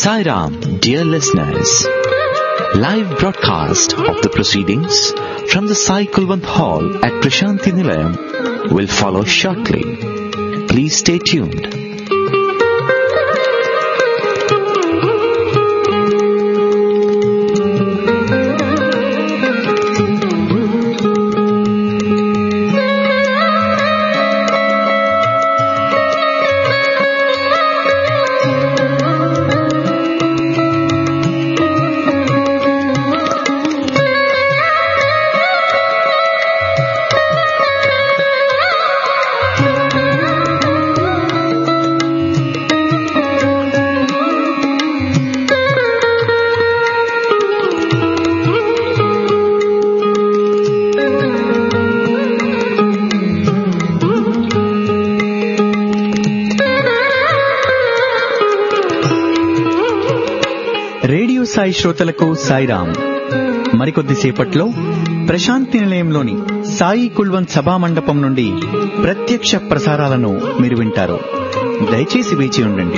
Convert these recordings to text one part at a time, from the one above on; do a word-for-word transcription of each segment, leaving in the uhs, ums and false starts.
Sai Ram, dear listeners. Live broadcast of the proceedings from the Sai Kulwant Hall at Prashanti Nilayam will follow shortly. Please stay tuned. Sai శ్రోతలకు సాయిరాం. మరికొద్దిసేపట్లో ప్రశాంతి నిలయంలోని సాయి కుల్వంత్ సభా మండపం నుండి ప్రత్యక్ష ప్రసారాలను మీరు వింటారు. దయచేసి వేచి ఉండండి.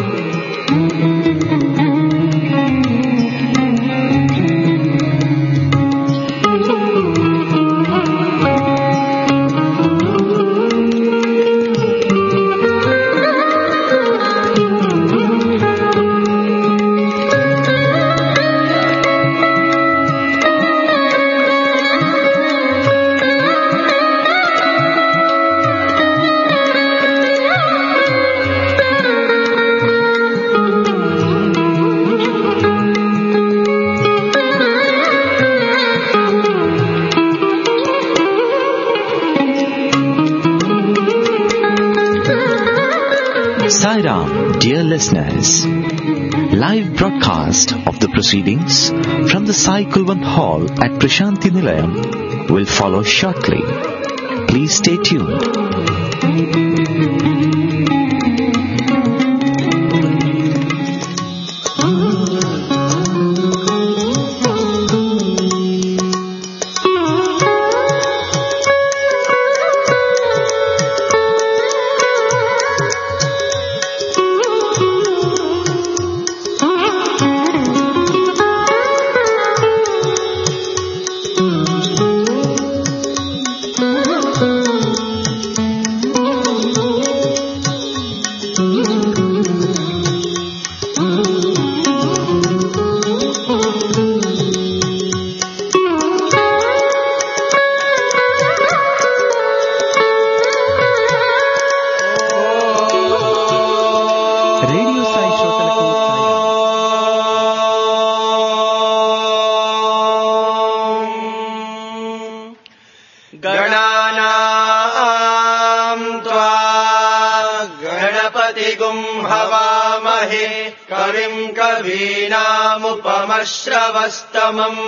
Sai Ram, dear listeners. Live broadcast of the proceedings from the Sai Kulwant Hall at Prashanti Nilayam will follow shortly. Please stay tuned. श्रवस्तमम्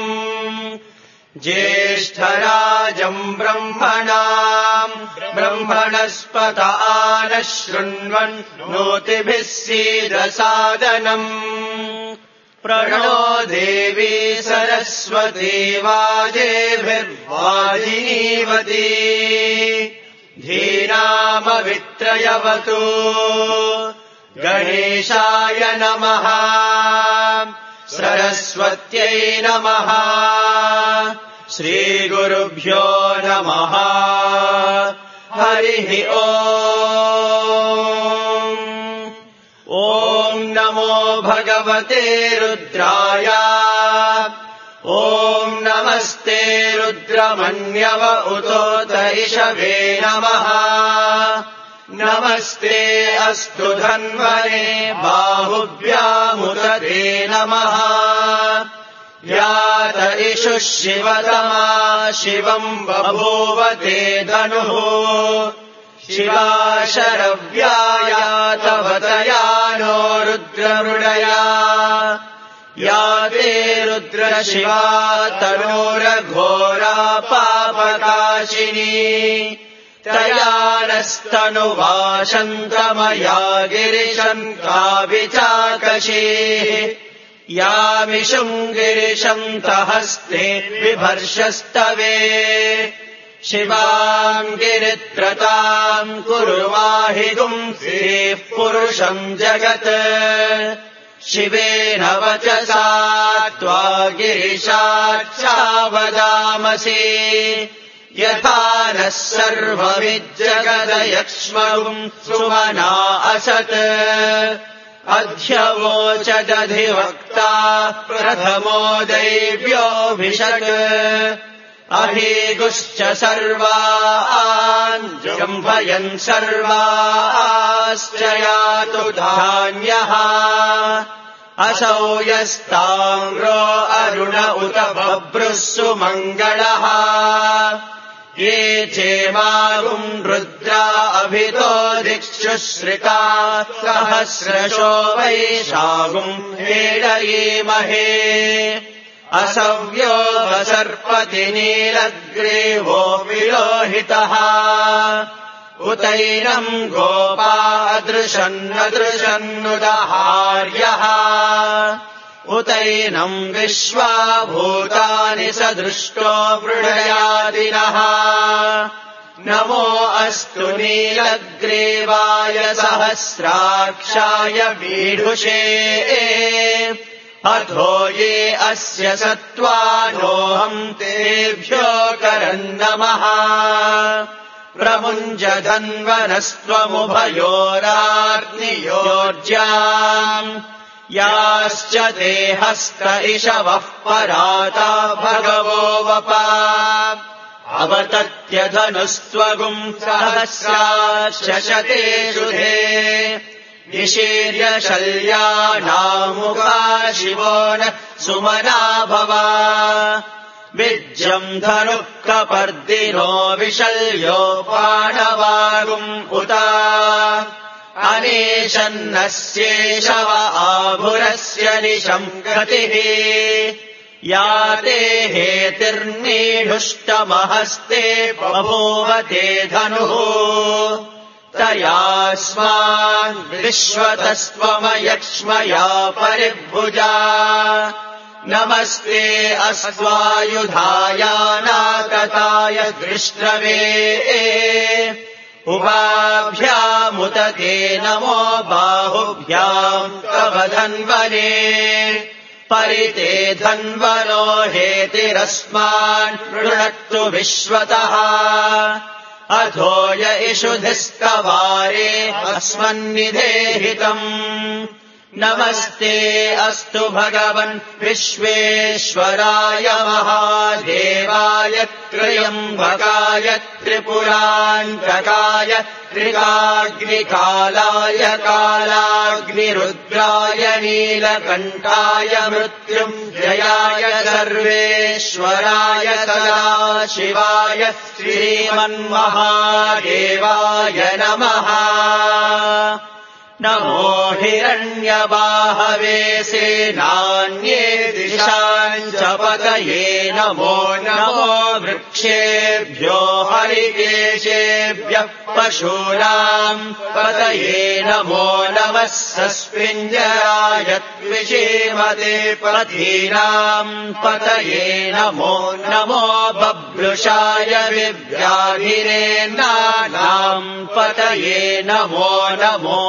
ज्येष्ठराजम् ब्रह्मणाम् ब्रह्मणस्पत आनः शृण्वन् नोतिभिः सीदसादनम् प्रणो देवी सरस्वती वाजेभिर्वाजिनीवती धीनामवित्रयवतु गणेशाय नमः सरस्वत्यै नमः श्रीगुरुभ्यो नमः हरिः ओम् ॐ नमो भगवते रुद्राय ॐ नमस्ते रुद्रमन्यव उतोत इषवे नमः नमस्ते अस्तु धन्वने बाहुभ्यामुदते नमः यात इषुः शिवतमा शिवम् बभूव ते धनुः शिवा शरव्याया तव तया नो रुद्रमृडया या ते रुद्रशिवा तनोरघोरा पापनाशिनी तया नस्तनुवाशन्तमया गिरिशम् काविचाकशीः यामिषुम् गिरिशन्तहस्ते बिभर्षस्तवे शिवाम् गिरित्रताम् कुरु माहि गुंसीः पुरुषम् जगत् शिवेन वचसा त्वा गिरिशाच्चावदामसि यथा नः सर्वमिज्जगदयक्ष्मगुम् सुमना असत् अध्यवोचदधिवक्ता प्रथमो दैव्योऽभिषक् अहीगुश्च सर्वान् जम्भयन् सर्वाश्च यातु धान्यः असौ यस्ताम्रो अरुण उत बभ्रुः सुमङ्गलः ये चेमागुम् रुद्रा अभितो दिक्षुश्रिता सहस्रशो वैशागुम् हेडयीमहे असव्यो वसर्पति नीलग्रीवो विलोहितः उतैनम् गोपा अदृशन्नदृशन्नुदहार्यः उतैनम् विश्वा भूतानि स दृष्टो मृडयादिनः नमो अस्तु नीलग्रीवाय सहस्राक्षाय वीढुषे अथो ये अस्य सत्त्वानोऽहम् तेभ्यो करन्नमः प्रमुञ्जधन्वनस्त्वमुभयोराग्नियोर्ज्याम् याश्च ते हस्त इषवः पराता भगवो वपा अवतत्यधनुस्त्वगुम् सहस्राशतेषु धे निशीर्य शल्यानामुखा शिवो न सुमना भवा विज्यम् धनुः कपर्दिनो विशल्यो पाणवागुम् उत अनेशन्नस्येषव आभुरस्य निशम् गतिः या ते हेतिर्नीढुष्टमहस्ते बभूव ते धनुः तयास्मान् विश्वतस्त्वमयक्ष्मया परिभुजा नमस्ते अस्त्वायुधायानागताय दृष्ट्रवे उभाभ्यामुत ते नमो बाहुभ्याम् तव धन्वने परिते धन्वनो हेतिरस्मान् पृणक्तु विश्वतः अथो य इषुधिस्तवारे अस्मन्निधेहितम् नमस्ते अस्तु भगवन् विश्वेश्वराय महादेवाय त्र्यम्बकाय त्रिपुरान्तकाय त्रिकाग्निकालाय कालाग्निरुद्राय नीलकण्ठाय मृत्युञ्जयाय सर्वेश्वराय सदाशिवाय श्रीमन्महादेवाय नमः नमो हिरण्यबाहवे सेनान्ये दिशाम् च पतये नमो नमो वृक्षेभ्यो हरिकेशेभ्यः पशूनाम् पतये नमो नमः सस्मिञ्जराय द्विषीमते पथीनाम् पतये नमो नमो बभ्रुषाय विव्याधिरेन्नानाम् पतये नमो नमो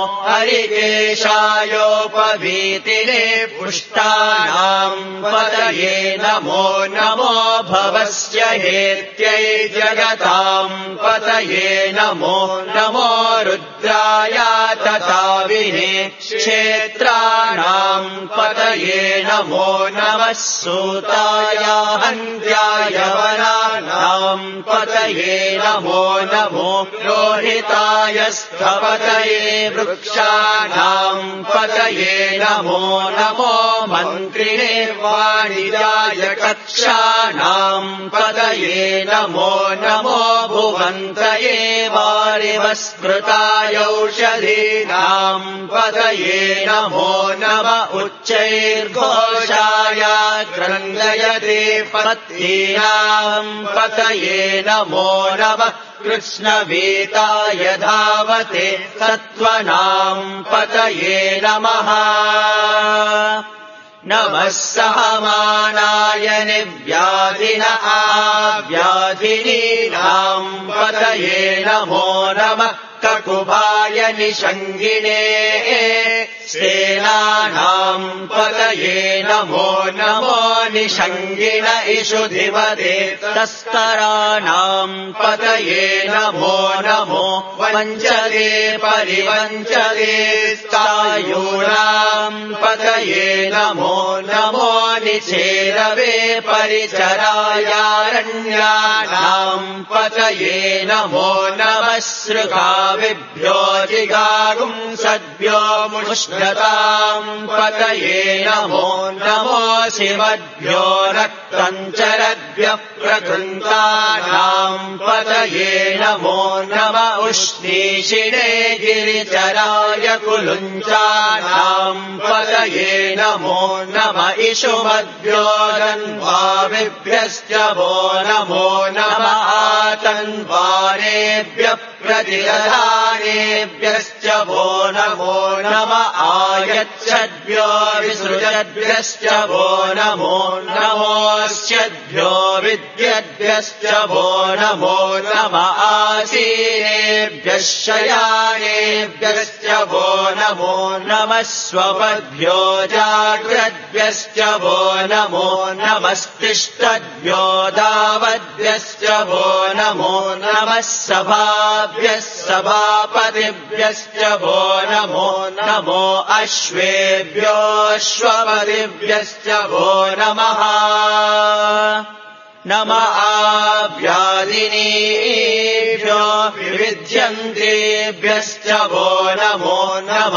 हरिकेशायोपवीतिने पुष्टानाम् पतये नमो नमो भवस्य हेत्यै जगताम् पतये नमो नमो रुद्राय तथाविने क्षेत्राणाम् पतये नमो नमः सूताय हन्त्याय वनानाम् पतये नमो नमो रोहिताय स्थपतये वृक्षाणाम् पतये नमो नमो मन्त्रिणे वाणिजाय कक्षाणाम् पतये नमो नमो भुवन्तये वारिवस्मृताय औषधीनाम् पतये नमो नम उच्चैर्घोषाय क्रन्दयते पत्नीनाम् पतये नमो नमः कृष्णवीताय धावते सत्त्वनाम् पतये नमः नमः सहमानाय निव्याधिन आव्याधिनीनाम् पतये नमो नमः ककुभाय निषङ्गिणे सेनानाम् पतये नमो नमो निषङ्गिण इषुधिमते तस्कराणाम् पतये नमो नमो वञ्चते परिवञ्चते स्थायूनाम् पतये नमो नमो निचेरवे परिचरायारण्यानाम् पतये नमो नमः सृगाविभ्यो जिगागुंसद्भ्यो मुष्णताम् पतये नमो नमो शिवद्भ्यो रक्तञ्चरद्भ्यः प्रकृन्तानाम् पतये नमो नम उष्णीषिणे गिरिचराय कुलुञ्चानाम् पतये नमो नम इषुमद्भ्यो रन्वाविभ्यश्च वो नमो नम आतन्वारेभ्यः प्रतिदधानेभ्यश्च वो नमो नम आयच्छद्भ्यो विसृजद्भ्यश्च वो नमो नमोऽस्यद्भ्यो विद्यद्भ्यश्च वो नमो नम आसीनेभ्यः शयानेभ्यश्च वो नमो नमः स्वपद्भ्यो जाग्रद्भ्यश्च वो नमो नमस्तिष्ठद्भ्यो दावद्भ्यश्च वो नमो नमः सभाभ्यः सभापतिभ्यश्च वो नमो नमो अश्वेभ्योऽश्वपतिभ्यश्च वो नमः नम आव्यादिनीभ्यो विविध्यन्तेभ्यश्च वो नमो नम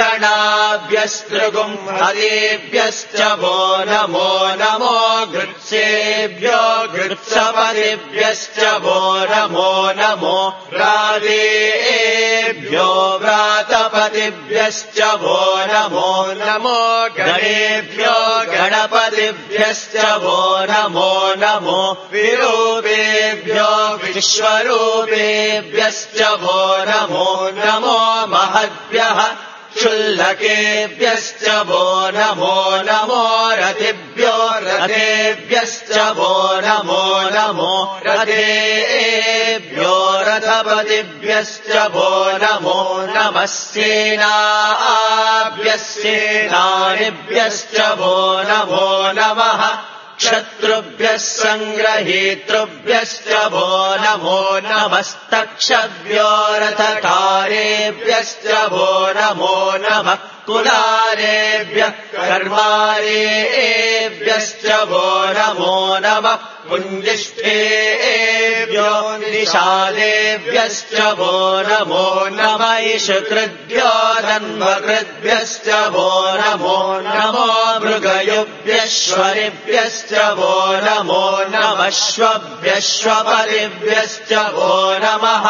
उगणाभ्यस्तृगुंहरेभ्यश्च वो नमो नमो गृत्सेभ्यो गृत्सपतिभ्यश्च वो नमो नमो व्रातेभ्यो व्रातपतिभ्यश्च वो नमो नमो गणेभ्यो गणपतिभ्यश्च वो नमो नमो विरूपेभ्यो विश्वरूपेभ्यश्च वो नमो नमो महद्भ्यः क्षुल्लकेभ्यश्च वो नमो नमो रतिभ्यो रथेभ्यश्च वो नमो नमो रथेभ्यो रथपतिभ्यश्च वो नमो नमः सेनाभ्यः सेनानिभ्यश्च वो नमो नमः क्षत्रुभ्यः सङ्ग्रहीतृभ्यश्च वो नमो नमस्तक्षभ्यो रथकारेभ्यश्च वो नमो नमः कुलारेभ्यः कर्मारेभ्यश्च वो नमो नमः पुञ्जिष्ठेभ्यो निषादेभ्यश्च वो नमो नमः इषुकृद्भ्यो धन्वकृद्भ्यश्च वो नमो नमो मृगयुभ्यश्वरिभ्यश्च वो नमो नमः श्वभ्यश्वपरिभ्यश्च वो नमः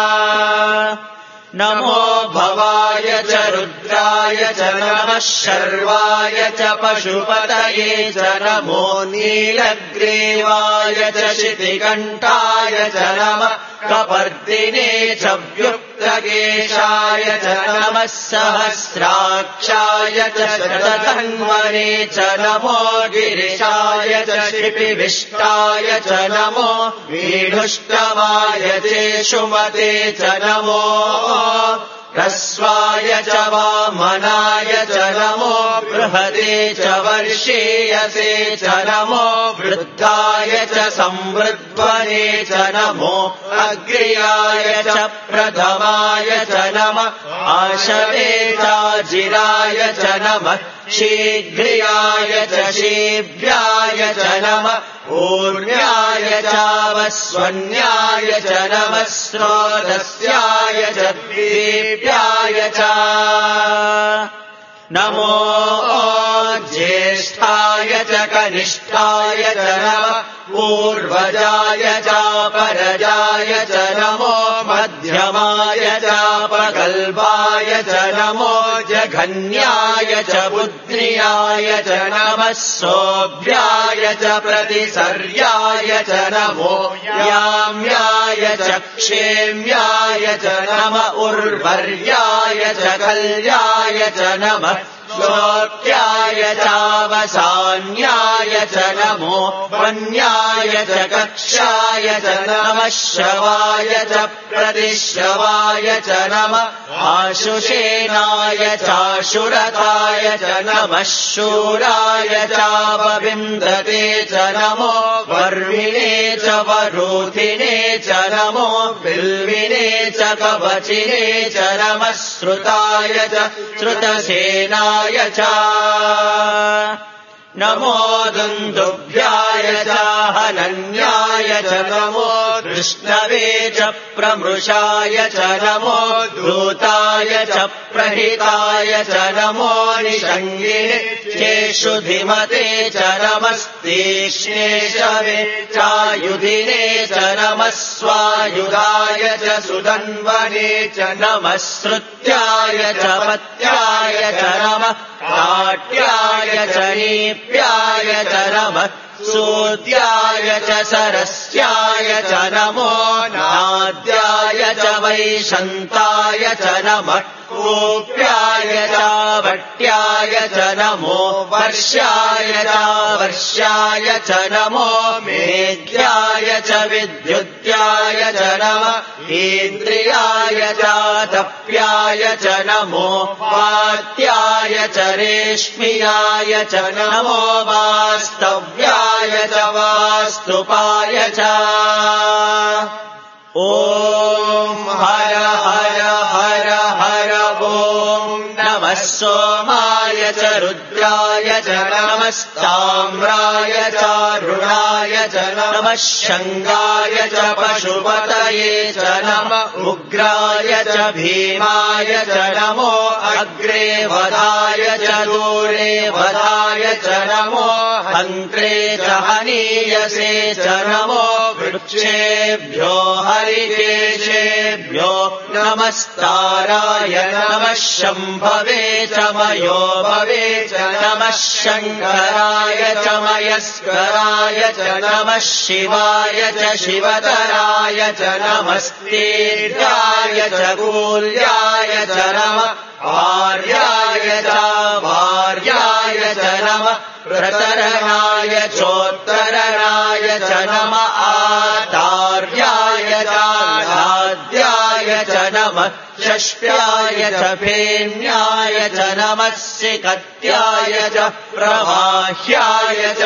नमो भवाय च रुद्राय च नमः शर्वाय च पशुपतये च नमो नीलग्रीवाय च शितिकण्ठाय च नमः कपर्दिने च व्युक्तकेशाय च नमः सहस्राक्षाय च शतधन्वने च नमो गिरिशाय च शिपिविष्टाय च नमो वीढुष्टमाय चेषुमते च नमो ह्रस्वाय च वामनाय च नमो बृहदे च वर्षीयसे च नमो वृद्धाय च संवृद्ध्वने च नमो अग्र्याय च प्रथमाय च नमः आशवे चाजिराय च नमः शीघ्रियाय च शीभ्याय च नमः ऊर्ण्याय चावस्वन्याय च नमः स्रोतस्याय च दीप्याय च नमो ज्येष्ठाय च कनिष्ठाय च नमः पूर्वजाय चापरजाय च नमो मध्यमाय चापकल्पाय च नमो जघन्याय च बुद्ध्याय च नमः सोऽभ्याय च प्रतिसर्याय च नमो याम्याय च क्षेम्याय च नम उर्वर्याय च कल्याय च नमः श्लोक्याय चावसान्याय च नमो वन्याय च कक्षाय च नमः श्रवाय च प्रतिश्रवाय च नमः आशुषेनाय चाशुरथाय च नमः शूराय चापविन्दते च नमो वर्मिणे च वरूथिने च नमो बिल्विने च कवचिने च नमः श्रुताय च श्रुतसेनाय च नमो दुन्दुभ्याय च हनन्याय च नमो कृष्णवे च प्रमृषाय च नमो दूताय च प्रहिताय च नमो निषङ्गिने चेषु धिमते च नमस्तीक्ष्णेशवे चायुधिने च नमः स्वायुधाय च सुधन्वने च नमः श्रुत्याय च पत्याय च नमः काट्याय च नीप्याय च नमः सूद्याय च सरस्याय च नमो नाद्याय च वैशन्ताय च नमः कूप्याय च भट्याय च नमो वर्ष्याय च वर्ष्याय च नमो मेघ्याय च विद्युद्याय च नमः इन्द्रियाय च तप्याय च नमो वात्याय च रेश्मियाय च नमो वास्तव्याय च वास्तुपाय च ॐ हर हर हर हर ॐ नमः सोमाय च रुद्राय च नमस्ताम्राय च रुणाय च नमः शङ्गाय च पशुपतये च नमः उग्राय च भीमाय च नमो अग्रे वधाय च दूरे वधाय च नमो हन्त्रे च हनीयसे च नमो वृक्षेभ्यो हरिकेशेभ्यो नमस्ताराय नमः शम्भवे च मयो भवे च नमः शङ्कराय च मयस्कराय च नमः शिवाय च शिवतराय च नमस्तेर्याय च कूल्याय च नमः आर्याय च भार्याय च नमः प्रतरणाय चोत्तरणाय च नमः आतार्याय च नाद्याय च नमः षष्ट्याय च फेन्याय च नमः सिकत्याय च प्रवाह्याय च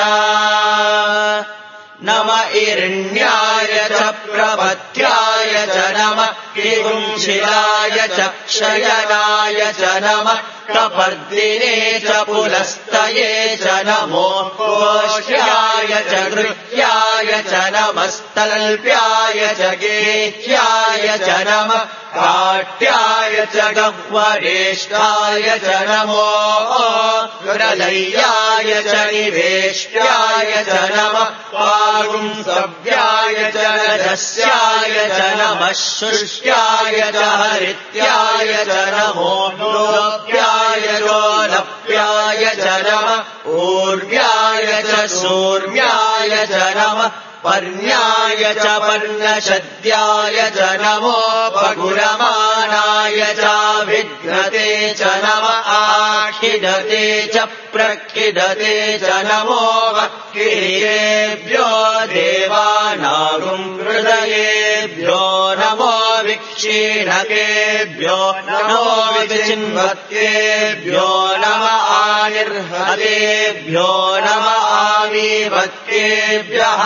नमः इरण्याय च प्रपत्याय च नमः किंशिलाय च क्षयनाय च नमः कपर्दिने च पुलस्तये च नमो कोष्याय च गृह्याय च नमस्तल्प्याय च गेह्याय च नमः काट्याय च गह्वरेष्ठाय च नमो प्रलय्याय च निवेष्ट्याय च नमः पागुंसव्याय च रजस्याय च नमः शुष्याय च हरित्याय च नमो लोप्याय लोलप्याय च नमः ऊर्व्याय च सूर्व्याय च नमः पर्ण्याय च पर्णशद्याय च नमो पगुरमाणाय च विघ्नते च नमः आखिडते च प्रखिडते च नमो वक्किरेभ्यो देवानागुं हृदयेभ्यो नमो विक्षीणकेभ्यो नमो विचिन्वत्केभ्यो नमः आनिर्हतेभ्यो नमः आमीवत्केभ्यः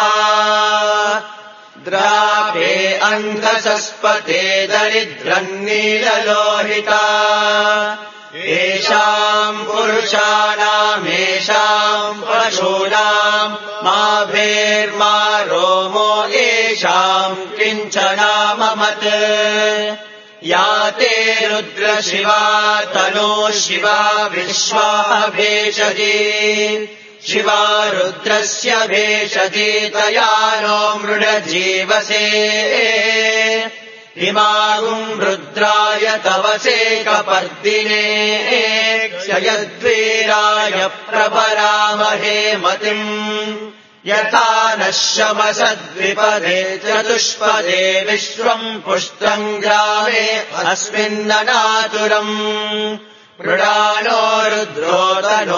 द्रापे अन्धसस्पते दरिद्रन्नीललोहिता येषाम् पुरुषाणामेषाम् पशूनाम् मा भेर्मा रोमो येषाम् किञ्चनाममत् या ते रुद्रशिवा तनो शिवा विश्वाः भेषजी शिवा रुद्रस्य भेषजी तया नो मृडजीवसे इमागुम् रुद्राय तवसे कपर्दिने क्षयद्वीराय प्रपरामहे मतिम् यथा नः शमसद्विपदे चतुष्पदे विश्वम् पुष्टम् ग्रामे अस्मिन्ननातुरम् मृडानो रुद्रोदनो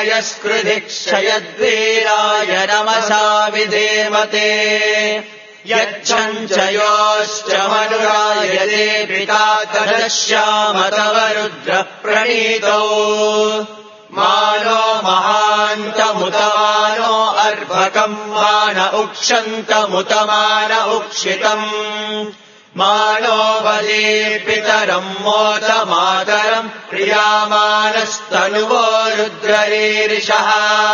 मयस्कृधिक्षयद्वीराय नमसा विधेमते यच्छञ्च योश्च मनुरायते पिता तदश्याम तव रुद्रः प्रणीतौ मानो महान्तमुतमानो अर्भकम् मान उक्षन्तमुतमान उक्षितम् मानो वदे पितरम् मोद मातरम् प्रियामानस्तनुवो रुद्ररीरिषः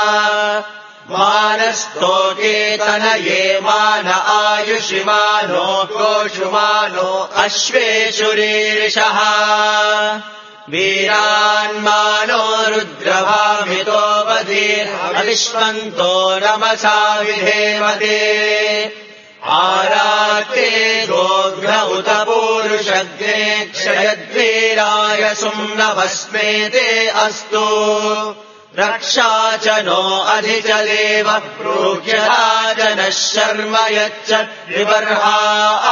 मानस्तोकेतनये मान आयुषिमानो गोषुमानो अश्वेषुरीरिषः वीरान्मानो रुद्रभामितो वधीर्विश्वन्तो नमसा विधेमते आराते गोघ्र उत पूरुषग्ने क्षयद्वीराय सुम्नभस्मेते अस्तु रक्षा च नो अधिचलेव प्रोक्यराजनः शर्म यच्च विबर्हाः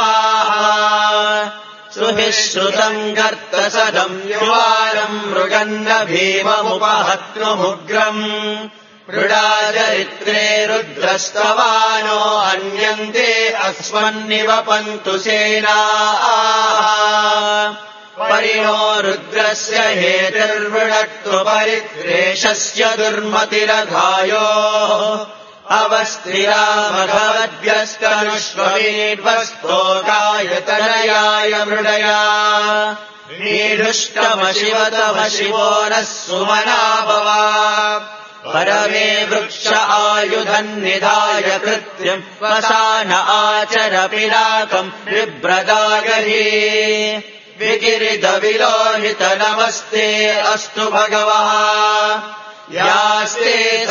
सुहि श्रुतम् गर्तसदम् युवारम् मृगन्न भीममुपहत्नुमुग्रम् मृडाचरित्रे रुद्रस्तवानो अन्यन्ते अस्मन्निवपन्तु सेनाः परिणो रुद्रस्य हेतिर्वृणक्तु परित्रेषस्य दुर्मतिरघायोः अवस्थिरामघवद्भ्यस्तनुष्वमीड्वस्तोकायतनयाय मृडया मीढुष्टमशिवतम शिवो नः सुमना भवा परमे वृक्ष आयुधन्निधाय कृत्यम् वसान आचर पिनाकम् बिभ्रदागहि विगिरिदविलोहित नमस्ते अस्तु भगवः यास्ते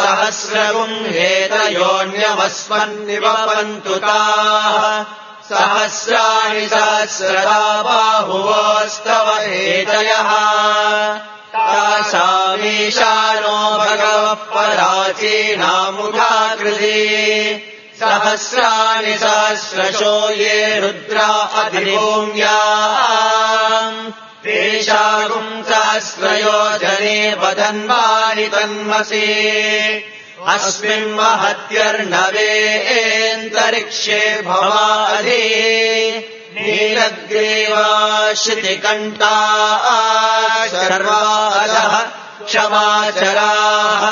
सहस्रगुंहेतयोऽन्यमस्मन्निवपन्तु ताः सहस्राणि सहस्रदा बाहुवोस्तव हेतयः तासामीशानो भगवः पराचीनामुखाकृति सहस्राणि सहस्रशो ये रुद्रा अधिभूम्याम् तेषागुम् सहस्रयोजने वदन्वानि तन्मसि अस्मिन् महत्यर्णवेऽन्तरिक्षे भवाधि नीलग्रीवाश्रितिकण्ठाः सर्वादः क्षमाचराः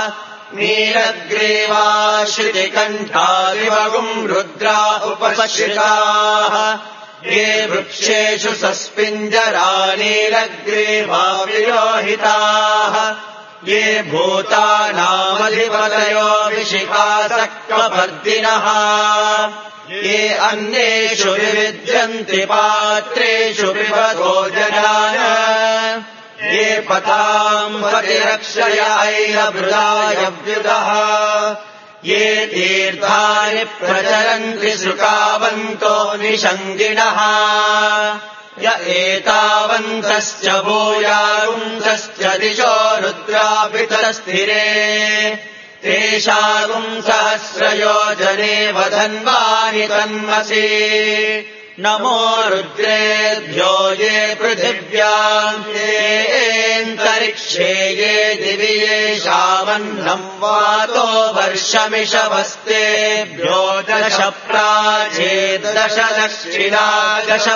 नीलग्रीवाश्रितिकण्ठादिवगुम् रुद्रा उपश्रिताः ये वृक्षेषु सस्पिञ्जरा नीलग्रीवा विलोहिताः ये भूतानामधिपतयो विशिखासक्तपर्दिनः ये अन्येषु विविद्यन्ति पात्रेषु पिबतो जनान ये पताम् प्रतिरक्षय ऐरभृदायव्युतः ये तीर्थानि प्रचरन्ति शुकावन्तो निषङ्गिणः य एतावन्तश्च भूयागुंसश्च दिशो रुद्रापितस्थिरे तेषागुम् सहस्रयोजने वधन्वानि तन्मसि नमो रुद्रेभ्यो ये पृथिव्याम् येऽन्तरिक्षे ये दिवि येषामन्नम् वातो वर्षमिषवस्तेभ्यो दश प्राचेद्दश दक्षिणा दश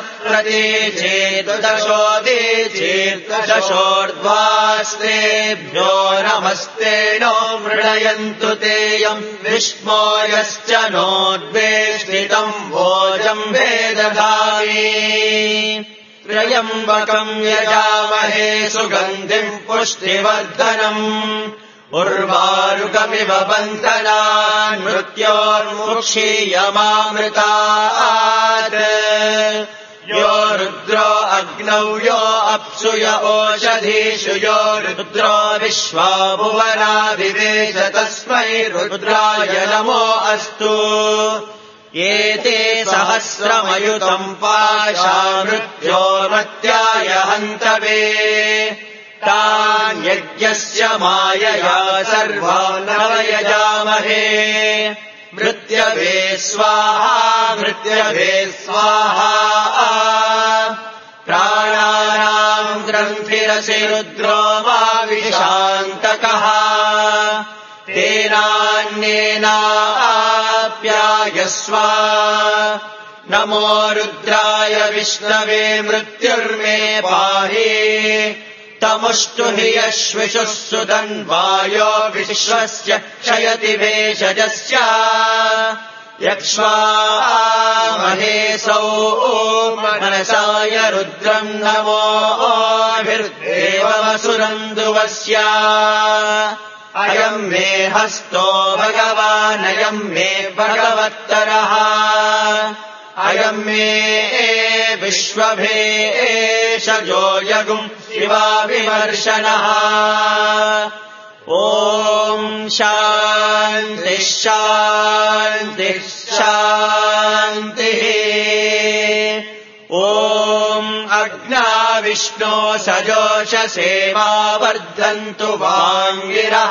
प्रतीचेर्दशोदीचेर्दशोर्ध्वास्तेभ्यो नमस्ते नो मृडयन्तु तेयम् विष्मो यश्च नोद्वेष्टितम् भोजम् वेद त्र्यम्बकम् यजामहे सुगन्धिम् पुष्टिवर्धनम् उर्वारुकमिव बन्धनान् मृत्योर्मुक्षीयमामृतात् यो रुद्रो अग्नौ यो अप्सु य ओषधीषु यो रुद्रो विश्वा भुवना विवेश तस्मै रुद्राय नमो अस्तु एते सहस्रमयुतम् पाशा मृत्योर्मत्याय हन्तवे तान् यज्ञस्य मायया सर्वान् नवयजामहे मृत्यवे स्वाहा मृत्यवे स्वाहा प्राणानाम् ग्रन्थिरसि रुद्रो मा विशान्तकः तेनान्येनाप्यायस्व नमो रुद्राय विष्णवे मृत्युर्मे पाहि तमुष्टु हि यश्विषुः सुदन्वायो विश्वस्य क्षयति भेषजस्य यक्ष्वामहेसौ मनसाय रुद्रम् नमोभिर्देववसुरन्दुवस्य अयम् मे हस्तो भगवानयम् मे भगवत्तरः अयम् मे विश्वभेषजो यगुम् शिवाविमर्शनः ॐ शान्तिः शान्तिः शान्तिः ॐ अग्ना विष्णो सजोषसेवा वर्धन्तु वाङ्गिरः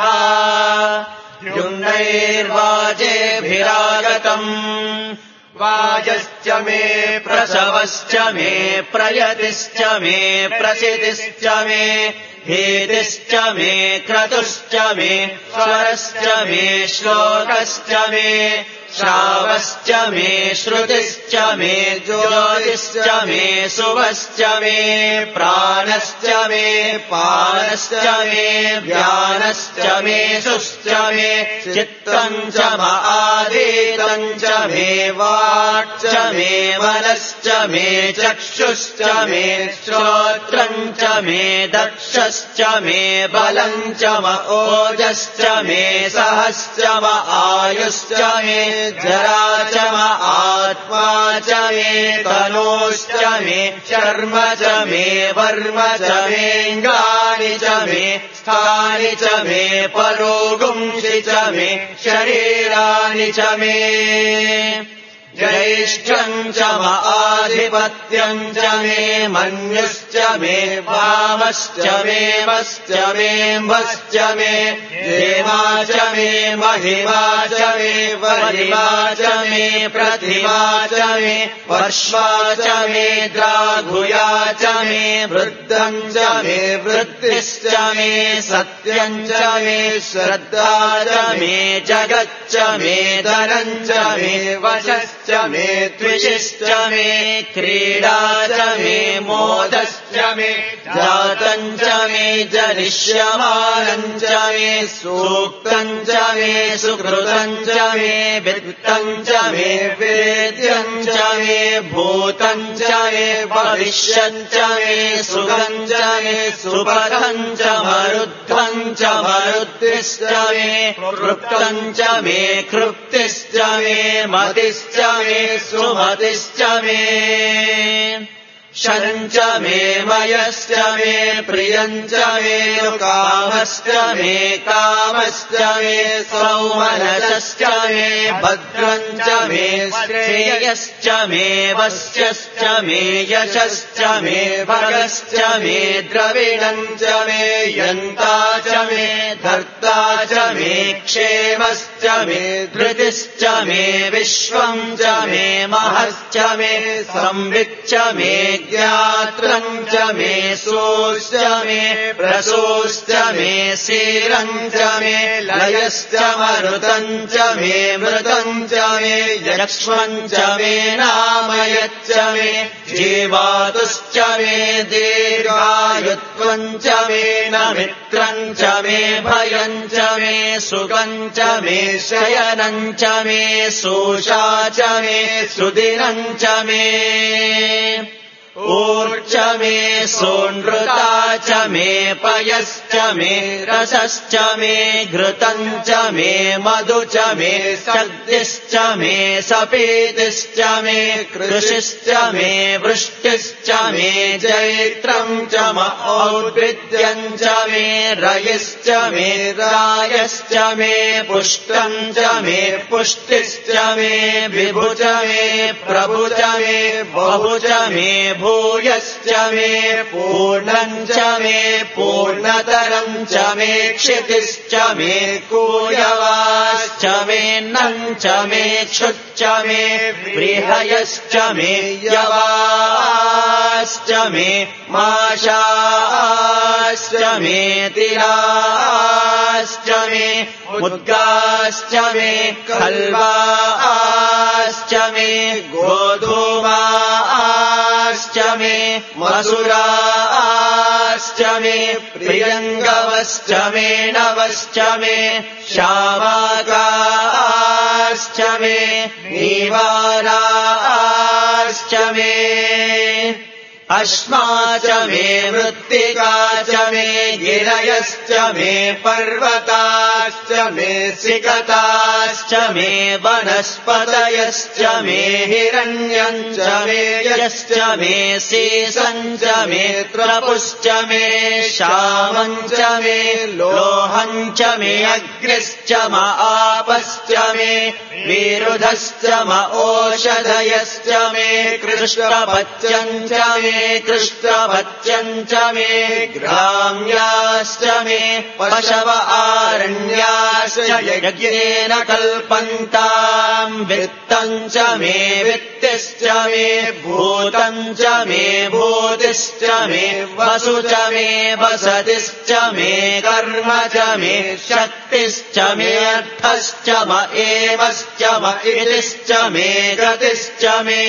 युम्नैर्वाजेभिरागतम् वाजश्च मे प्रसवश्च मे प्रयतिश्च मे प्रसिद्धिश्च मे हेतिश्च मे क्रतुश्च मे स्वरश्च मे श्लोकश्च मे श्रावश्च मे श्रुतिश्च मे ज्योतिश्च मे सुवश्च मे प्राणश्च मे पानश्च मे व्यानश्च मे सुश्च मे चित्तम् च आदितम् च मे वाक् च मे मनश्च मे चक्षुश्च मे श्रोत्रम् च मे दक्षश्च मे बलम् च ओजश्च मे सहश्च आयुश्च मे जरा च आत्मा च मे तनूश्च मे शर्म च मे वर्म च मेऽङ्गानि च मे स्थानि च मे परोगुंसि च मे शरीराणि च मे ज्येष्ठम् च आधिपत्यम् च मे मन्युश्च मे वामश्च मे वश्च मे वश्च मे देवा च मे महिमा च मे वरिमा च मे प्रतिमा च मे वर्ष्मा च मे द्राघुया च मे वृद्धम् च मे वृत्तिश्च मे सत्यम् च मे श्रद्धा च मे जगच्च मे धनम् च मे वशश्च मे त्विषिश्च मे क्रीडा च मे मोदश्च मे जातम् च मे जनिष्यमानम् च मे सूक्तम् च मे सुकृतम् च मे वित्तम् च मे वेद्यम् च मे भूतम् च मे भविष्यम् च मे सुखम् च मे सुपथम् च मरुद्धम् च मरुद्धिश्च मे कृप्तम् च मे कृप्तिश्च मे मतिश्च मे सुमतिश्च मे शरम् च मे मयश्च मे प्रियम् च मे कामश्च मे कामश्च मे सौमनसश्च मे भद्रम् च मे श्रेयश्च मे वश्यश्च मे यशश्च मे भगश्च मे द्रविणम् च मे यन्ता च मे धर्ता च मे क्षेमश्च मे धृतिश्च मे विश्वम् च मे महश्च मे संविच्च मे ज्ञात्रम् च मे सोश्च मे प्रसोश्च मे शीलम् च मे लयश्च मरुतम् च मे मृतम् च मे यक्ष्मम् च मे नामयच्च मे जीवातुश्च मे दीर्घायुत्वम् च मे न मित्रम् च मे भयम् च मे सुखम् च मे शयनम् च मे सोषा च मे सुदिनम् च मे ऊर्च मे सोनृता च मे पयश्च मे रसश्च मे घृतम् च मे मधु च मे सद्यश्च मे सपीतिश्च मे कृषिश्च मे वृष्टिश्च मे जैत्रम् च औद्भिद्यम् च मे रयिश्च मे रायश्च मे पुष्टम् च मे पुष्टिश्च मे विभु च मे प्रभु च मे बहु च मे भूयश्च मे पूर्णम् च मे पूर्णतरम् च मे क्षितिश्च मे कूयवाश्च मे नम् च मे क्षुच्च मे बृहयश्च मे यवाश्च मे माशाश्च मे तिराश्च मे मुद्गाश्च मे खल्वाश्च मे गोधूमाश्च मे मसुराश्च मे प्रियङ्गवश्च मे नवश्च मे शावाकाश्च मे नीवाराश्च मे अश्मा च मे मृत्तिका च मे गिरयश्च मे पर्वताश्च मे सिकताश्च मे वनस्पतयश्च मे हिरण्यम् च मे यश्च मे शेषम् च मे त्रपुश्च मे श्यामम् च मे लोहम् च मे अग्निश्च म आपश्च मे विरुधश्च म ओषधयश्च मे कृष्णपत्यम् च मे कृष्णभत्यम् च मे ग्राम्याश्च मे पशव आरण्याश्च यज्ञेन कल्पन्ताम् वित्तम् च मे वित्तिश्च मे भूतम् च मे भूतिश्च मे वसु च मे वसतिश्च मे कर्म च मे शक्तिश्च मे अर्थश्च म एवश्च म इतिश्च मे गतिश्च मे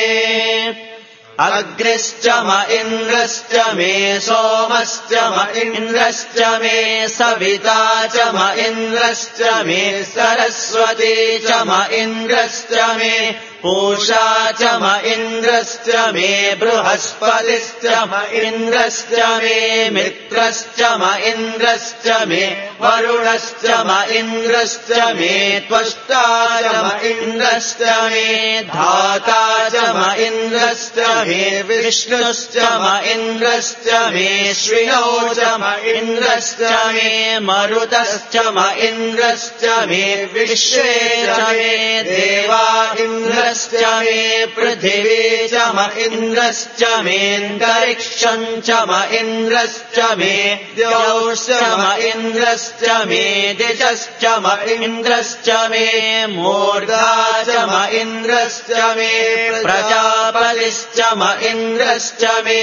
अग्निश्च म इन्द्रश्च मे सोमश्च म इन्द्रश्च मे सविता च म इन्द्रश्च मे सरस्वती च म इन्द्रश्च मे पूषा च म इन्द्रश्च मे बृहस्पतिश्च म इन्द्रश्च मे मित्रश्च म इन्द्रश्च मे वरुणश्च म इन्द्रश्च मे त्वष्टा च म इन्द्रश्च मे धाता च म इन्द्रश्च मे विष्णुश्च म इन्द्रश्च मे श्विनौ च म इन्द्रश्च मे मरुतश्च म इन्द्रश्च मे विश्वे च मे देवा इन्द्रश्च मे पृथिवी च म इन्द्रश्च मेऽन्तरिक्षम् च म इन्द्रश्च मे द्यौश्च म इन्द्रश्च मे दिशश्च म इन्द्रश्च मे मूर्धा च म इन्द्रश्च मे प्रजापतिश्च म इन्द्रश्च मे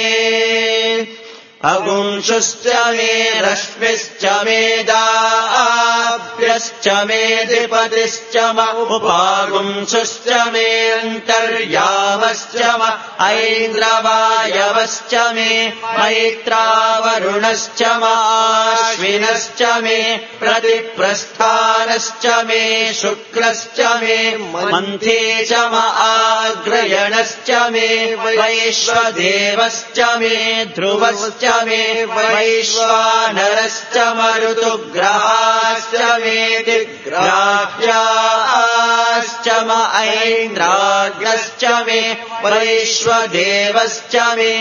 अगुंशुश्च मे रश्मिश्च मे दाभ्यश्च मे द्विपतिश्च म उपागुंशुश्च मे अन्तर्यामश्च म ऐन्द्रवायवश्च मे मैत्रावरुणश्च म आश्विनश्च मे प्रतिप्रस्थानश्च मे शुक्रश्च मे मन्थे च म आग्रयणश्च मे वैश्वदेवश्च मे ध्रुवश्च मे वैश्वानरश्च मरुतुग्रहाश्च मे दिग्राह्याश्च म ऐन्द्राग्रश्च मे वैश्वदेवश्च मे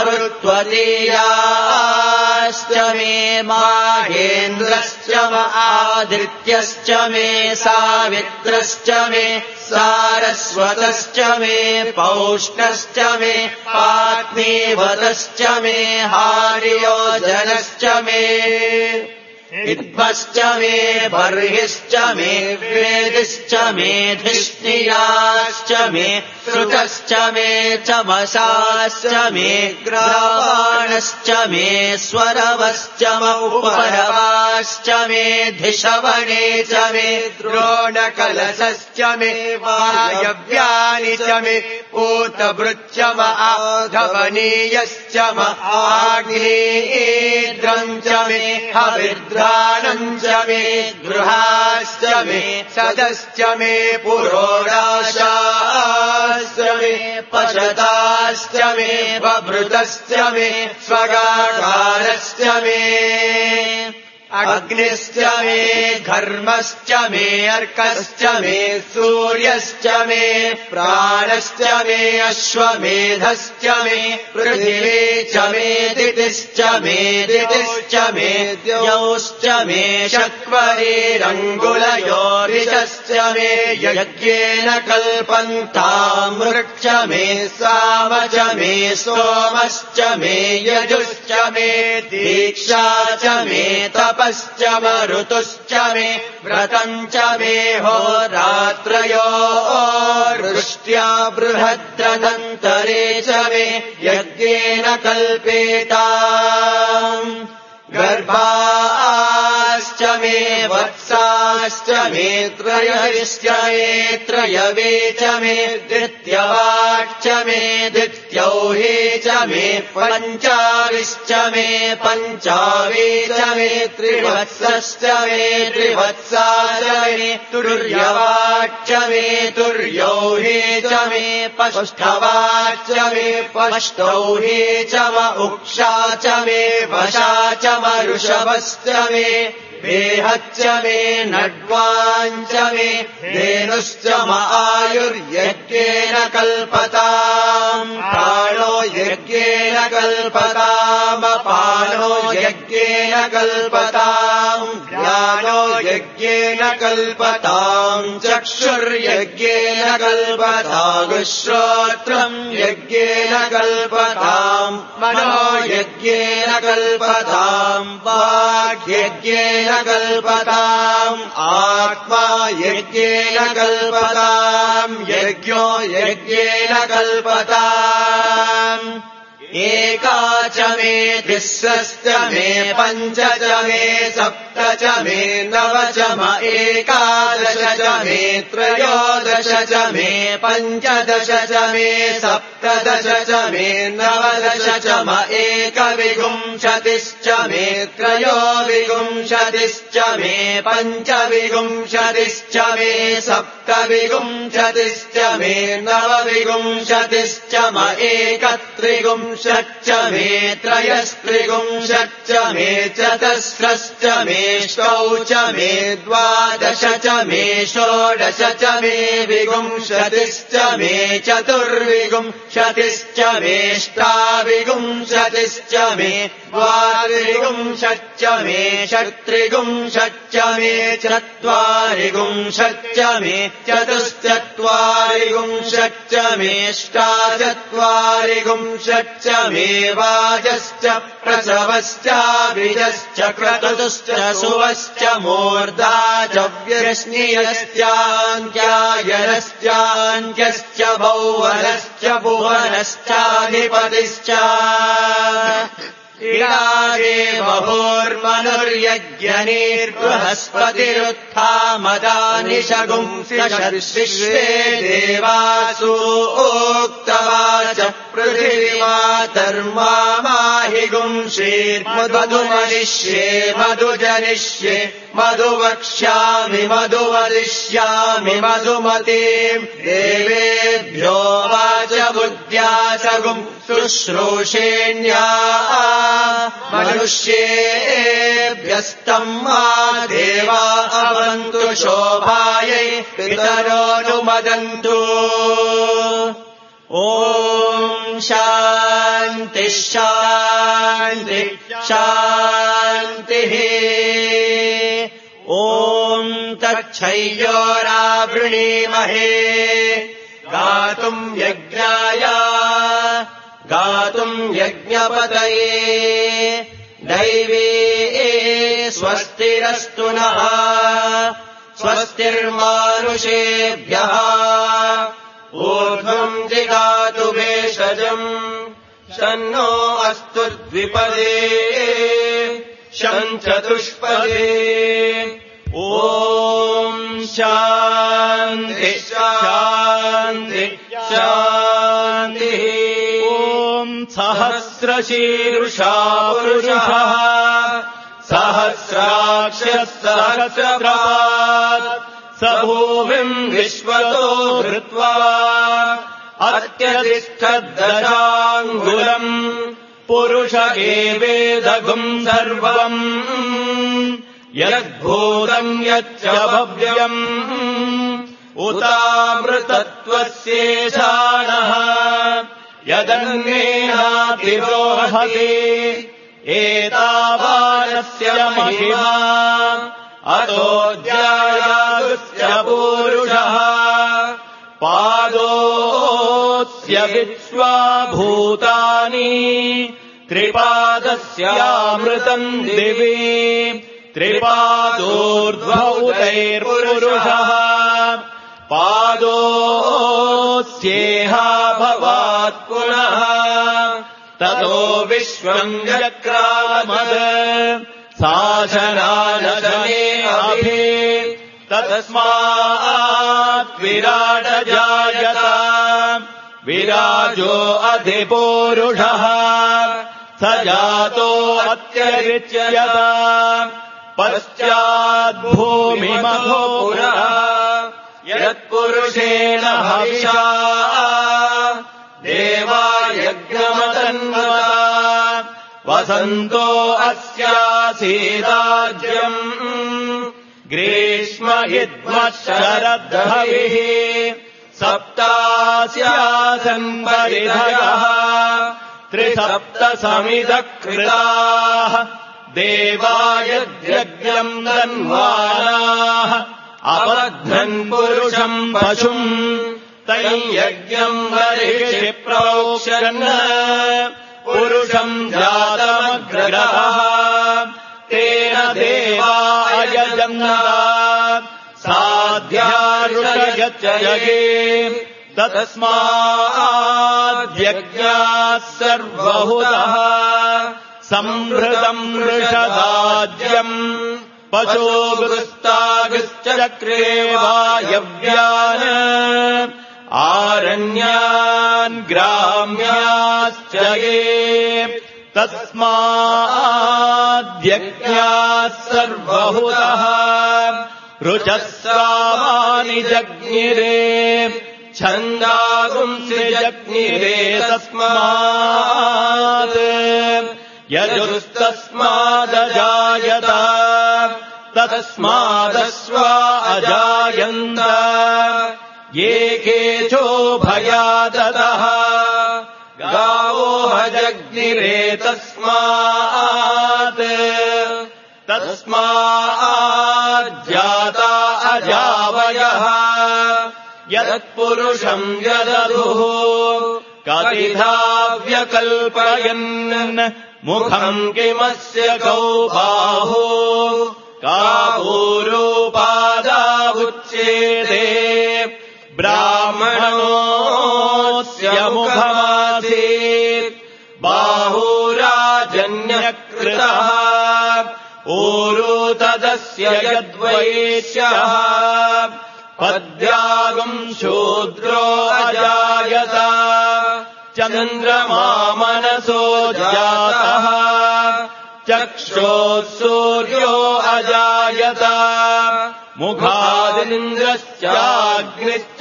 मरुत्वतीयाश्च मे माहेन्द्रश्च म आदित्यश्च मे सावित्रश्च मे सारस्वतश्च मे पौष्णश्च मे पात्नीवतश्च मे हार्योजनश्च मे इद्भश्च मे बर्हिश्च मे वेदिश्च मे धिष्णियाश्च मे श्रुतश्च मे चमसाश्च मे ग्रावाणश्च मे स्वरवश्च म उपरवाश्च मे धिषवणे च मे द्रोणकलशश्च मे वायव्यानि च मे पूतभृच्च म आघवनीयश्च म आग्नेयेन्द्रम् च मे हविर्द्राणम् च मे गृहाश्च मे सदश्च मे पुरोडाशाश्च मे पशताश्च मे बभृतश्च मे स्वगाकारश्च मे अग्निश्च मे घर्मश्च मे अर्कश्च मे सूर्यश्च मे प्राणश्च मे अश्वमेधश्च मे पृथिवी च मे दितिश्च मे दितिश्च मे द्यौश्च मे शक्वरीरङ्गुलयोरिशश्च मे यज्ञेन कल्पन्ताम् वृक्ष मे साम च मे सोमश्च मे यजुश्च मे दीक्षा च मे तपश्च मरुतुश्च मे व्रतम् च मे होरात्रयोर्वृष्ट्या बृहद्रदन्तरे च मे यज्ञेन कल्पेताम् गर्भाश्च मे वत्साश्च मे त्रयश्च मे त्रयवे च मे द्वितीयवाक्च मे द्वितीयौहे च मे पञ्चाविश्च मे पञ्चावे च मे त्रिवत्सश्च मे त्रिवत्सा च मे तुर्यवाक्च मे तुर्यौहे च मे पष्ठवाक्च मे पष्टौहे च म उक्षा च मे वशा च मरुषभश्च मे वेहच्च मे नड्वाञ्च मे धेनुश्च म आयुर्यज्ञेन कल्पताम् प्राणो यज्ञेन कल्पताम् अपानो यज्ञेन कल्पताम् ज्ञानो यज्ञेन कल्पताम् चक्षुर्यज्ञेन कल्पताम् श्रोत्रम् यज्ञेन कल्पताम् मनो यज्ञेन कल्पताम् वाग्यज्ञेन कल्पताम् आत्मा यज्ञेन कल्पताम् यज्ञो यज्ञेन कल्पताम् एका च मे तिस्रश्च मे पञ्च च मे सप्त च मे नव च म एकादश च मे त्रयोदश च मे पञ्चदश च मे सप्तदश च मे नवदश च म एकविंशतिश्च मे त्रयोविंशतिश्च मे पञ्चविंशतिश्च मे सप्तविंशतिश्च मे नवविंशतिश्च म एकत्रिंशच्च मे त्रयस्त्रिंशच्च मे चतस्रश्च मे षष्टौ च मे द्वादश च मे षोडश च मे विंशतिश्च मे चतुर्विंशतिश्च मेष्टाविंशतिश्च मे द्वात्रिंशच्च मे षट्त्रिंशच्च मे चत्वारिंशच्च मे चतुश्चत्वारिंशच्च मेष्टाचत्वारिंशच्च मे वाजश्च प्रसवश्चाभिजश्च क्रतुश्च सुवश्च मूर्धा च व्यश्नियश्चान्त्यायनश्चान्त्यश्च भौवनश्च भुवनश्चाधिपतिश्च इडागे बभूर्मनुर्यज्ञनीर्बृहस्पतिरुत्थामदानिशगुंसि शर्षिष्वे देवासु उक्तवाच पृथिवीमातर्मा माहि गुंषीर्मधुमनिष्ये मधुजनिष्ये मधुवक्ष्यामि मधुवदिष्यामि मधुमतीम् देवेभ्यो वाच बुद्ध्या सगुम् शुश्रूषेण्या मनुष्येभ्यस्तम् मा देवा अवन्तु शोभायै पितरोऽनुमदन्तु ॐ शान्ति शान्ति शान्तिः ॐ तच्छय्योरावृणीमहे गातुम् यज्ञाय गातुम् यज्ञपतये दैवी स्वस्तिरस्तु नः स्वस्तिर्मानुषेभ्यः ऊर्ध्वम् जिगातु भेषजम् शन्नो अस्तु द्विपदे शं चतुष्पदे ॐ शान्ति शान्ति शान्तिः ॐ सहस्रशीर्षा पुरुषः सहस्राक्षः सहस्रपात् स भूमिम् विश्वतो धृत्वा अत्यतिष्ठद्दशाङ्गुलम् पुरुष एवेदघुम् सर्वम् यद्भूतम् यच्च भव्यम् उतामृतत्वस्येषाणः यदन्येनातिरोहति एतावानस्य महिमा अतो ज्यायागुश्च पूरुषः पादोऽस्य विश्वाभूतानि त्रिपादस्यामृतम् दिवि त्रिपादोर्ध्वौतैर्पुरुषः पादोऽस्येहा भवात् पुनः ततो विश्वम् जक्रामद शासनानशने अभि तस्मात् विराट जायत विराजो अधिपूरुषः स जातो अत्यरिच्यत पश्चाद्भूमिमहो पुरः यत्पुरुषेण हविषा देवा यज्ञमतन्वता वसन्तो अस्यासीदाज्यम् ग्रीष्म इद्मः शरद्धविः सप्तास्यासन् परिधयः त्रिसप्त समिधः कृताः देवा यज्ञम् धन्वानाः अपध्रन् पुरुषम् पशुम् तम् यज्ञम् बर्हिषि प्रोक्षन् पुरुषम् जातमग्रहः तेन देवा अयजन्नः साध्यारुषयच्चये तस्माद्यज्ञाः सर्वहुतः संहृतम् वृषदाज्यम् पशोगुस्तागुश्चक्रे वायव्यान् आरण्यान् ग्राम्याश्च ये तस्माद्यज्ञाः सर्वहुतः रुचस्रावानि जज्ञिरे छन्दागुंसि जज्ञिरे तस्मात् यजुस्तस्मादजायत तस्मादश्वा अजायन्त ये केचोभयादतः गावो हजग्निरे तस्मात् तस्माज्जाता अजावयः यत्पुरुषम् यदधुः कतिधा व्यकल्पयन् मुखम् किमस्य कौ बाहु कापूरूपादावुच्येते ब्राह्मणोऽस्य मुखमासीत् बाहुराजन्यकृतः ऊरू तदस्य यद्वैश्यः पद्यागम् शूद्रो अजायत चन्द्रमा मनसो जातः चक्षुः सूर्यो अजायत मुखादिन्द्रश्चाग्निश्च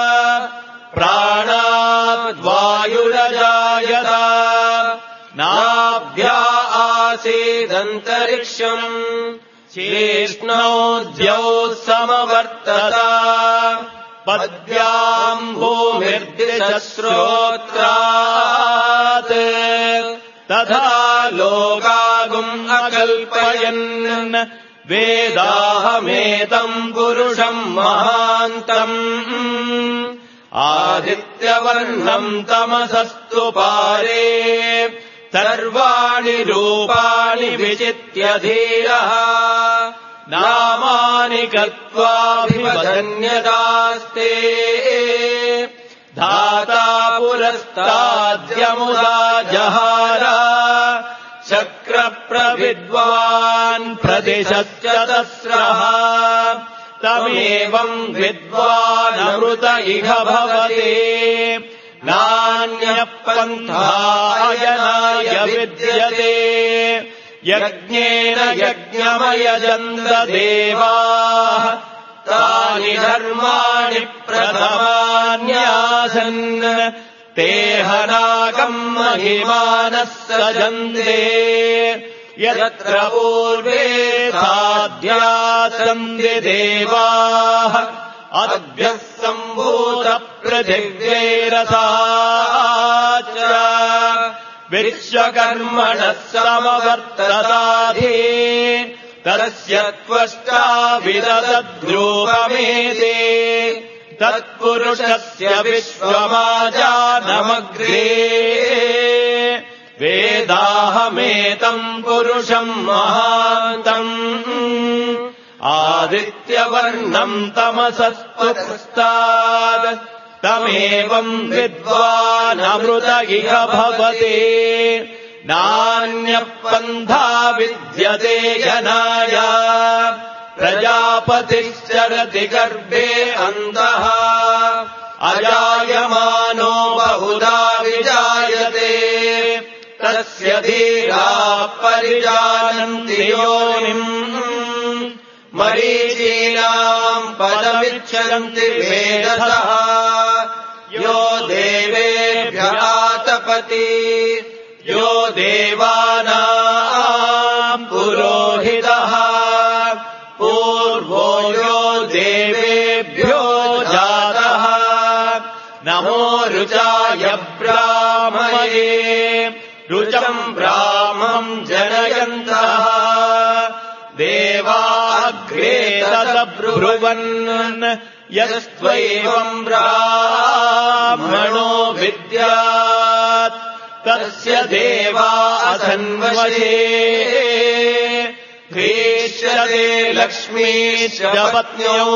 प्राणाद्वायुरजायत नाभ्या आसीदन्तरिक्षम् शेष्णौ द्यौ समवर्तत पद्याम् भूमिर्दिशस्रोत्रात् तथा लोकागुम् अकल्पयन् वेदाहमेतम् पुरुषम् महान्तम् आदित्यवर्णम् तमसस्तु पारे सर्वाणि रूपाणि विचित्य धीरः नामानि कृत्वाभिवदन्यदास्ते धाता पुरस्ताद्यमुदा जहार शक्रप्रविद्वान् प्रदिशश्च तस्रः तमेवम् विद्वानमृत इह भवते नान्यः पन्थायनाय विद्यते यज्ञेन यज्ञमयजन्त देवाः तानि धर्माणि प्रथमान्यासन् ते हनाकम् महिमानः सजन्ते यत्र पूर्वे साध्यासन्ति देवाः अद्भ्यः सम्भूतपृथिव्यैरसाच विश्वकर्मणः समवर्तताधि तस्य त्वष्टा विदधद्रूपमेते तत्पुरुषस्य विश्वमाजानमग्रे वेदाहमेतम् पुरुषम् महान्तम् आदित्यवर्णम् तमसस्तुस्ताद् तमेवम् विद्वानमृत इह भवते नान्यः पन्था विद्यते जनाय प्रजापतिश्चरति गर्भे अन्तः अजायमानो बहुधा विजायते तस्य धीराः परिजानन्ति योनिम् मरीचीनाम् पदमिच्छन्ति वेदसः यो देवेभ्यः तपति यो देवानाम् पुरोहितः पूर्वो यो देवेभ्यो जातः नमो रुचाय ब्राह्मये रुचम् ब्राह्मम् जनयन्तः देवाग्रे तदब्रुवन् यस्त्वैवम् ब्राह्मणो विद्यात् तस्य देवा असन्वशे ह्रीष्यते लक्ष्मीश्च पत्न्यौ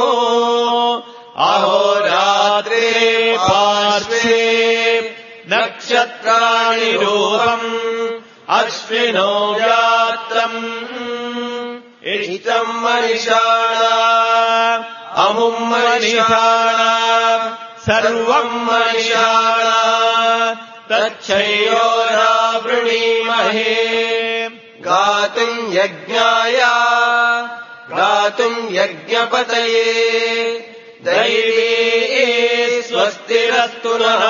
अहोरात्रे पार्श्वे नक्षत्राणि रूपम् अश्विनो व्यात्रम् इष्टम् मनिषाणा अमुम् मनिषाणा सर्वम् मनिषाणा तच्छयोरावृणीमहे गातुम् यज्ञाय गातुम् यज्ञपतये दैवी स्वस्तिरस्तु नः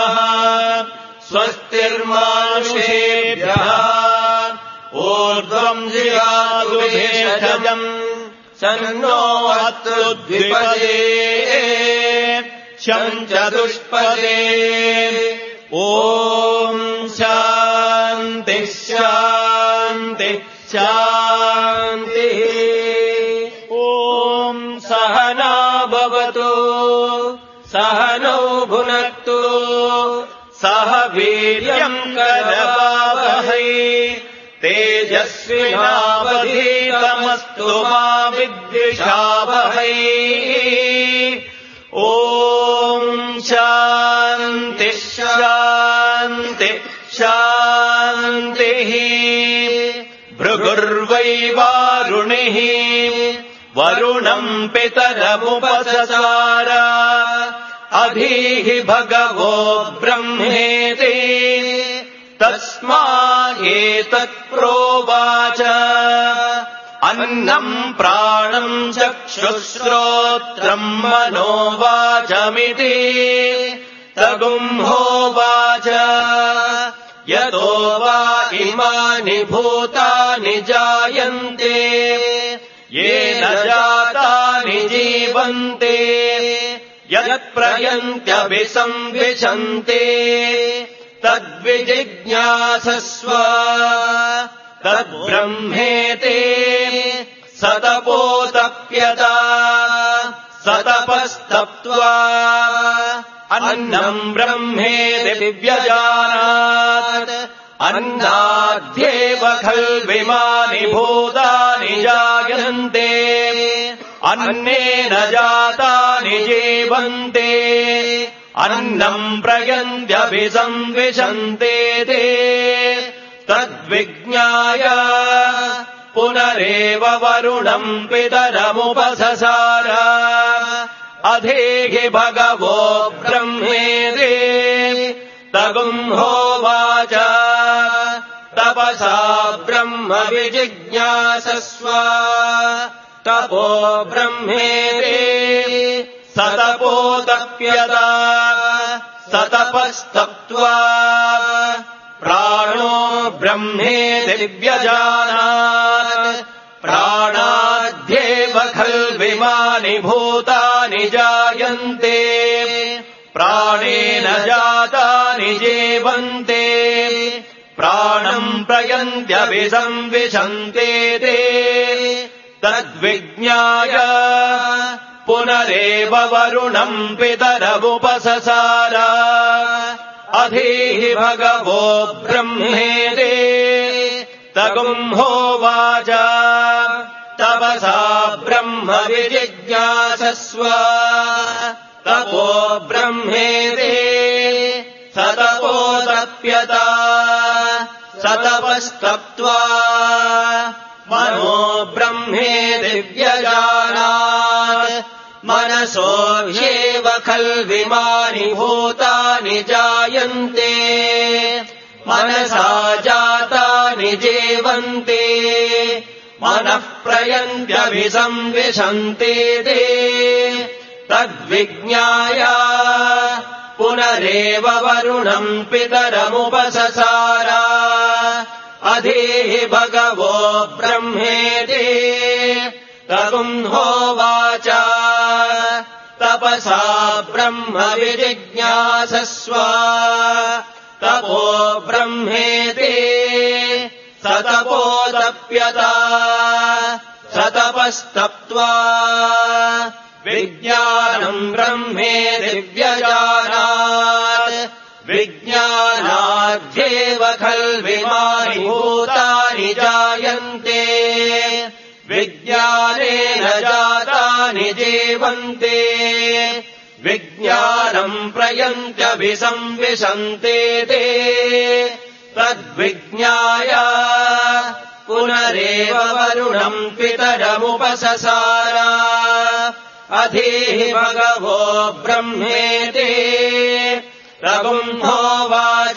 स्वस्तिर्मानुषेभ्यः ऊर्ध्वम् जिगातु भेषजम् सन्नो अस्तु द्विपदे शम् चतुष्पदे ॐ शान्ति शान्ति शान्तिः ॐ सहना भवतु सहनौ भुनक्तु सह वीर्यम् करवावहै तेजस्विनावधीतमस्तु मा विद्विषावहै ॐ शान्ति शान्ति शान्तिः भृगुर्वै वारुणिः वरुणम् पितरमुपससार अधीः भगवो ब्रह्मेति तस्मा एतत्प्रोवाच अन्नम् प्राणम् चक्षुश्रोत्रम् मनोवाचमिति तगुम्होवाच यतो वा इमानि भूतानि जायन्ते येन जातानि जीवन्ते यत्प्रयन्त्यभिसंविशन्ते तद्विजिज्ञासस्व तद्ब्रह्मेते सतपोतप्यता सतपस्तप्त्वा अन्नम् ब्रह्मेति व्यजानात् अन्नाद्येव खल्विमानि भूतानि जायन्ते अन्नेन जातानि जीवन्ते अन्नम् प्रयन्त्यभिसंविशन्ते ते तद्विज्ञाय पुनरेव वरुणम् पितरमुपससार अधीहि भगवो ब्रह्मेति तगुम्होवाच तपसा ब्रह्म विजिज्ञासस्व तपो ब्रह्मेति सतपोतप्यता सतपस्तप्त्वा प्राणो ब्रह्मेति व्यजानात् प्राणाद्येव खल्विमानि भूतानि जायन्ते प्राणेन जातानि जीवन्ते प्राणम् प्रयन्त्यभिसंविशन्ते ते तद्विज्ञाय पुनरेव वरुणम् पितरमुपससार अधीहि भगवो ब्रह्मेति तगुम्होवाच तपसा ब्रह्म विजिज्ञासस्व तपो ब्रह्मेति स तपोतप्यता स तपस्तप्त्वा मनो ब्रह्मेति व्यजानात् मनसो ह्येव खल्विमानि भूतानि जायन्ते मनसा जातानि जीवन्ते मनः प्रयन्त्यभिसंविशन्ते ते तद्विज्ञाय पुनरेव वरुणम् पितरमुपससार अधीहि भगवो ब्रह्मेति तगुम्होवाच तपसा ब्रह्म विजिज्ञासस्व तपो ब्रह्मेति स तपोतप्यता स तपस्तप्त्वा विज्ञानम् ब्रह्मेति व्यजानात् विज्ञानाद्येव खल्विमानि भूतानि जायन्ते विज्ञानेन जातानि जीवन्ते विज्ञानम् प्रयन्त्यभिसंविशन्ते ते तद्विज्ञाय पुनरेव वरुणम् पितरमुपससार अधीहि भगवो ब्रह्मेति तगुम्होवाच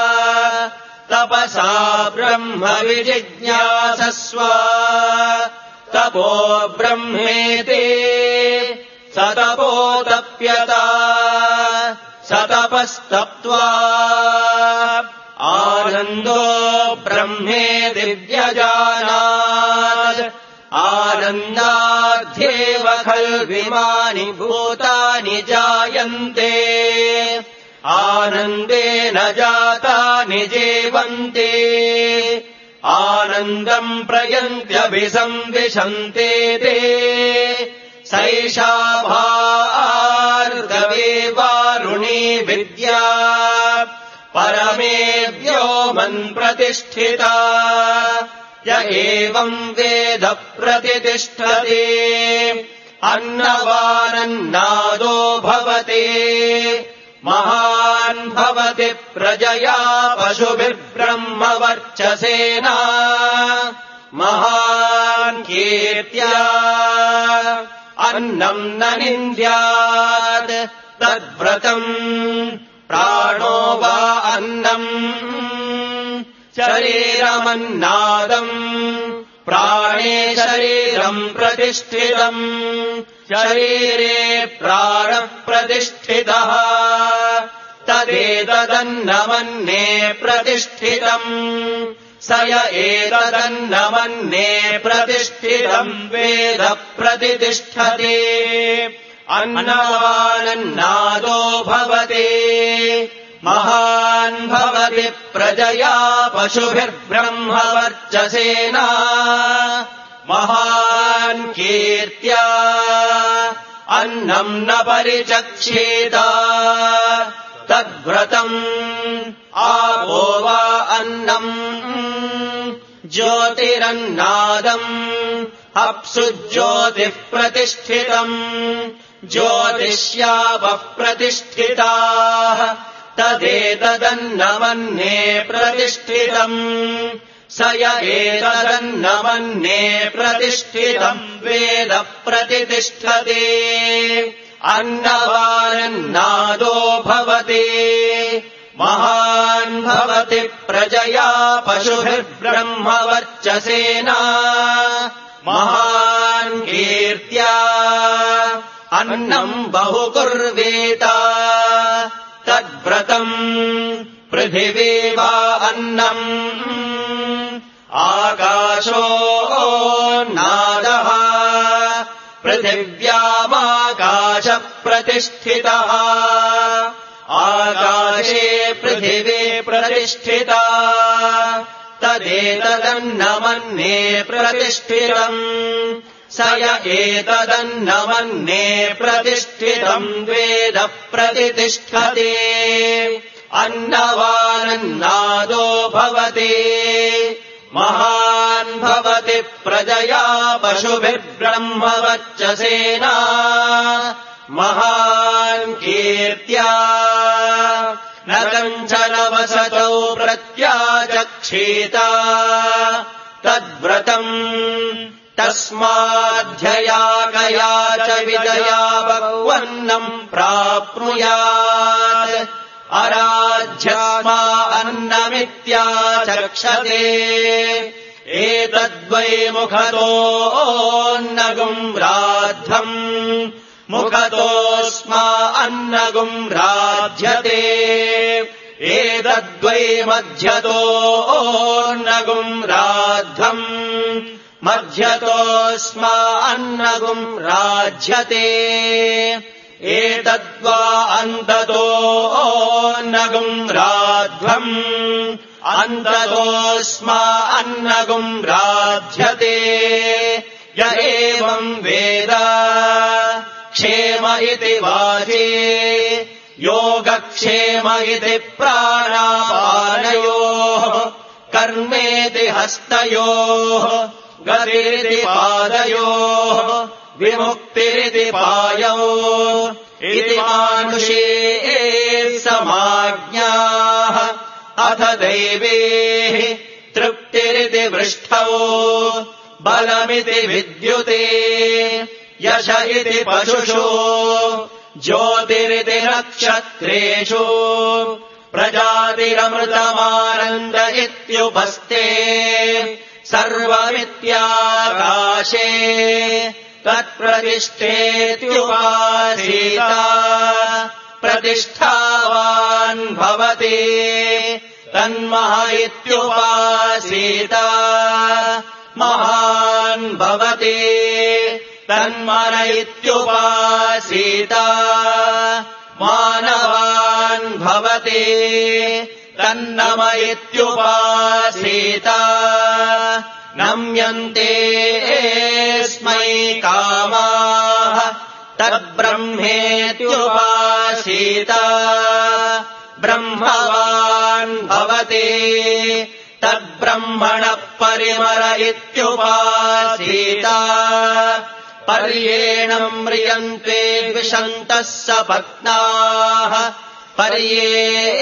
तपसा ब्रह्म विजिज्ञासस्व तपो ब्रह्मेति स तपोतप्यता स तपस्तप्त्वा आनन्दो ब्रह्मेति व्यजानात् आनन्दाध्येव खल्विमानि भूतानि जायन्ते आनन्देन जातानि जीवन्ते आनन्दम् प्रयन्त्यभिसंविशन्ते ते सैषा भार्गवे वारुणी विद्या परमे व्योमन् प्रतिष्ठिता य एवम् वेद प्रतितिष्ठते अन्नवानन्नादो भवति महान् भवति प्रजया पशुभिर्ब्रह्मवर्चसेना महान् कीर्त्या अन्नम् न निन्द्यात् तद्व्रतम् प्राणो वा अन्नम् शरीरमन्नादम् प्राणे शरीरम् प्रतिष्ठितम् शरीरे प्राणः प्रतिष्ठितः तदेतदन्नमन्ये प्रतिष्ठितम् स य एतदन्नमन्ये प्रतिष्ठितम् वेद प्रतितिष्ठते अन्नवानन्नादो भवति महान् भवति प्रजया पशुभिर्ब्रह्मवर्चसेना महान् कीर्त्या अन्नम् न परिचक्षेत तद्व्रतम् आपो वा अन्नम् ज्योतिरन्नादम् अप्सु ज्योतिः प्रतिष्ठितम् ज्योतिष्यापः प्रतिष्ठिताः तदेतदन्नमन्ये प्रतिष्ठितम् स य एतदन्नमन्ये प्रतिष्ठितम् वेद प्रतितिष्ठते अन्नवानन्नादो भवति महान् भवति प्रजया पशुभिर्ब्रह्मवर्चसेना महान् कीर्त्या अन्नम् बहु कुर्वेत तद्व्रतम् पृथिवी वा अन्नम् आकाशो नादः पृथिव्यामाकाशप्रतिष्ठितः आकाशे पृथिवी प्रतिष्ठिता तदेतदन्नमन्ये प्रतिष्ठितम् स य एतदन्नमन्ये प्रतिष्ठितम् वेद प्रतितिष्ठते अन्नवानन्नादो भवति महान् भवति प्रजया पशुभिर्ब्रह्मवर्चसेना महान् कीर्त्या न कञ्चन वसतौ प्रत्याचक्षीता तद्व्रतम् तस्माध्यया गया च विजया भगवन्नम् प्राप्नुयात् अराध्यस्मा अन्नमित्याचक्षते एतद्वै मुखतोऽन्नगुम् राद्धम् मुखतोऽस्मा अन्नगुम् राध्यते एतद्वै मध्यतोऽन्नगुम् राद्धम् मध्यतोऽस्मा अन्नगुम् राध्यते एतद्वा अन्ततोऽन्नगुम् राध्वम् अन्ततोऽस्मा अन्नगुम् राध्यते य एवम् वेद क्षेम इति वाचे योगक्षेम इति प्राणापानयोः कर्मेति हस्तयोः गतिरिति पादयोः विमुक्तिरिति पायौ इति मानुषे समाज्ञाः अथ दैवेः तृप्तिरिति वृष्टौ बलमिति विद्युते यश इति पशुषु ज्योतिरिति नक्षत्रेषु प्रजातिरमृतमानन्द इत्युपस्थे सर्वमित्याकाशे तत्प्रतिष्ठेत्युपासीता प्रतिष्ठावान् भवति तन्मह इत्युपासीता महान् भवति तन्मन इत्युपासीता मानवान् भवति तन्नम इत्युपासीता नम्यन्ते स्मै कामाः तद्ब्रह्मेत्युपासीता ब्रह्मवान् भवति तद्ब्रह्मणः परिमर इत्युपासीता पर्येण म्रियन्ते विशन्तः सपत्नाः पर्ये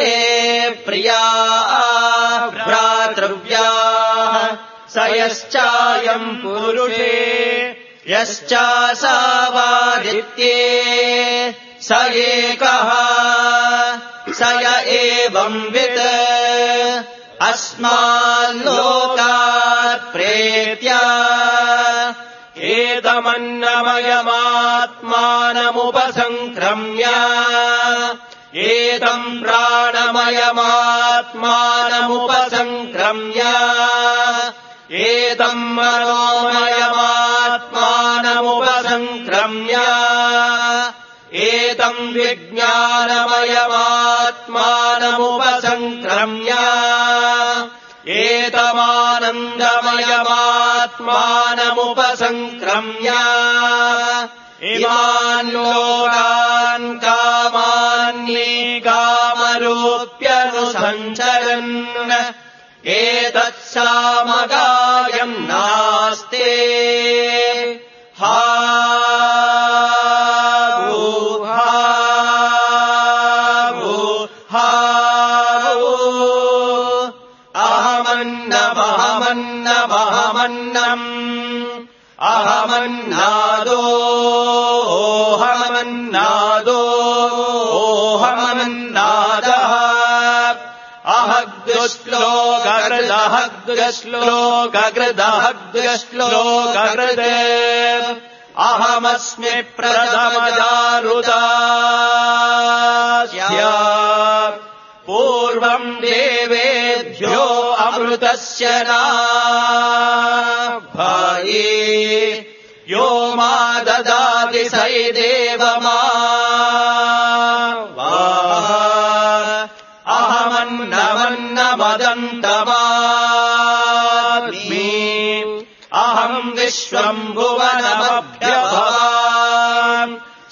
प्रियाः भ्रातृव्याः स यश्चायम् पुरुषे यश्चासावादित्ये स एकः स य एवंवित् अस्माल्लोकात् प्रेत्य एतमन्नमयमात्मानमुपसङ्क्रम्य एतम् प्राणमयमात्मानमुपसङ्क्रम्य एतम् मनोमयमात्मानमुपसङ्क्रम्य एतम् विज्ञानमयमात्मानमुपसङ्क्रम्य एतमानन्दमयमात्मानमुपसङ्क्रम्य इमान् लोकान् कामान्ये कामरूप्यनुसञ्चरन् एतत्सामगायम् नास्ते हा अहमन्नमहमन्नमहमन्नम् अहमन्नादोऽहमन्नादोऽहमन्नादः अहग्रश्लोककृदहग्रश्लोककृदहग्रश्लोककृत् अहमस्मि प्रथमजारुदास्य पूर्व पूर्वम् देवेभ्यो अमृतस्य नाभाये यो मा ददाति सै देवमा अहमन्नमन्नमदन्तमास्मि अहम् विश्वम् भुवनमभ्यभवाम्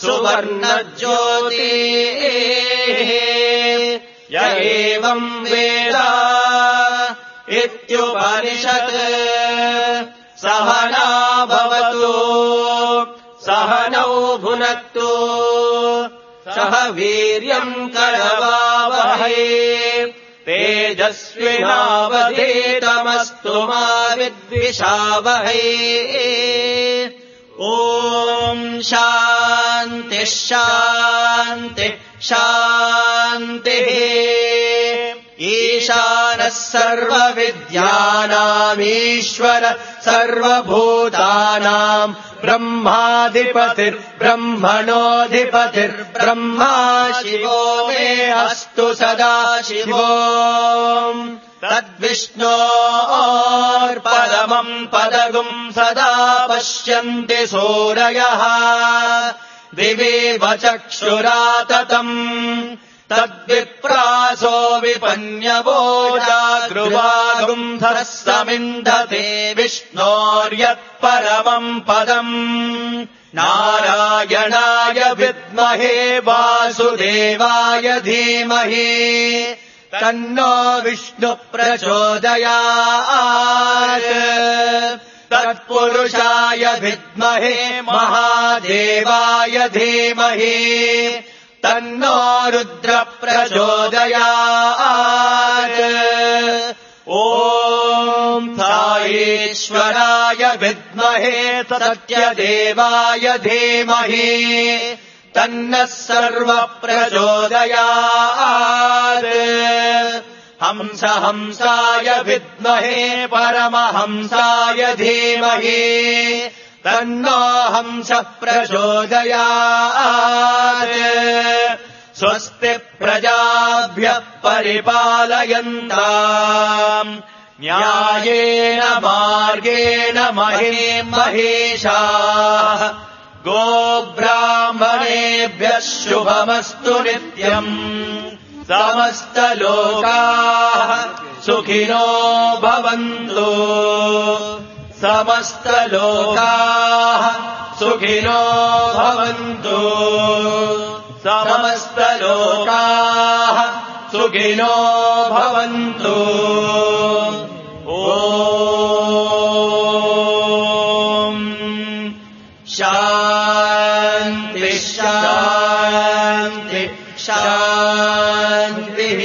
सुवर्णज्योतिः य एवम् वेद इत्युपनिषत् सहना भवतु सहनौ भुनक्तु सह वीर्यम् करवावहै तेजस्विनावधीतमस्तु मा विद्विषावहै ॐ शान्तिः शान्तिः शान्तिः ईशानः सर्वविद्यानामीश्वर सर्वभूतानाम् ब्रह्माधिपतिर्ब्रह्मणोऽधिपतिर्ब्रह्मा शिवो मे अस्तु सदा शिवो तद्विष्णोर्परमम् पदगुम् सदा पश्यन्ति सूरयः दिवेव चक्षुराततम् तद्विप्रासो विपन्यवो जागृवागुम्धः समिन्धते विष्णोर्यत्परमम् पदम् नारायणाय विद्महे वासुदेवाय धीमहि तन्नो विष्णुः प्रचोदयात् तत्पुरुषाय विद्महे महादेवाय धीमहि तन्नो रुद्रः प्रचोदयात् ॐ साईश्वराय विद्महे सत्यदेवाय धीमहि तन्नः सर्वः प्रचोदयात् हंस हंसाय विद्महे परमहंसाय धीमहि तन्नो हंसः प्रचोदयात् स्वस्ति प्रजाभ्यः परिपालयन्ताम् न्यायेन मार्गेण महीं महिषाः गोब्राह्मणेभ्यः शुभमस्तु नित्यम् समस्तलोकाः सुखिनो भवन्तु समस्तलोकाः सुखिनो भवन्तु समस्तलोकाः सुखिनो भवन्तु ॐ शान्ति शान्ति शान्तिः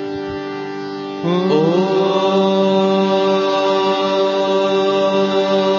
Oh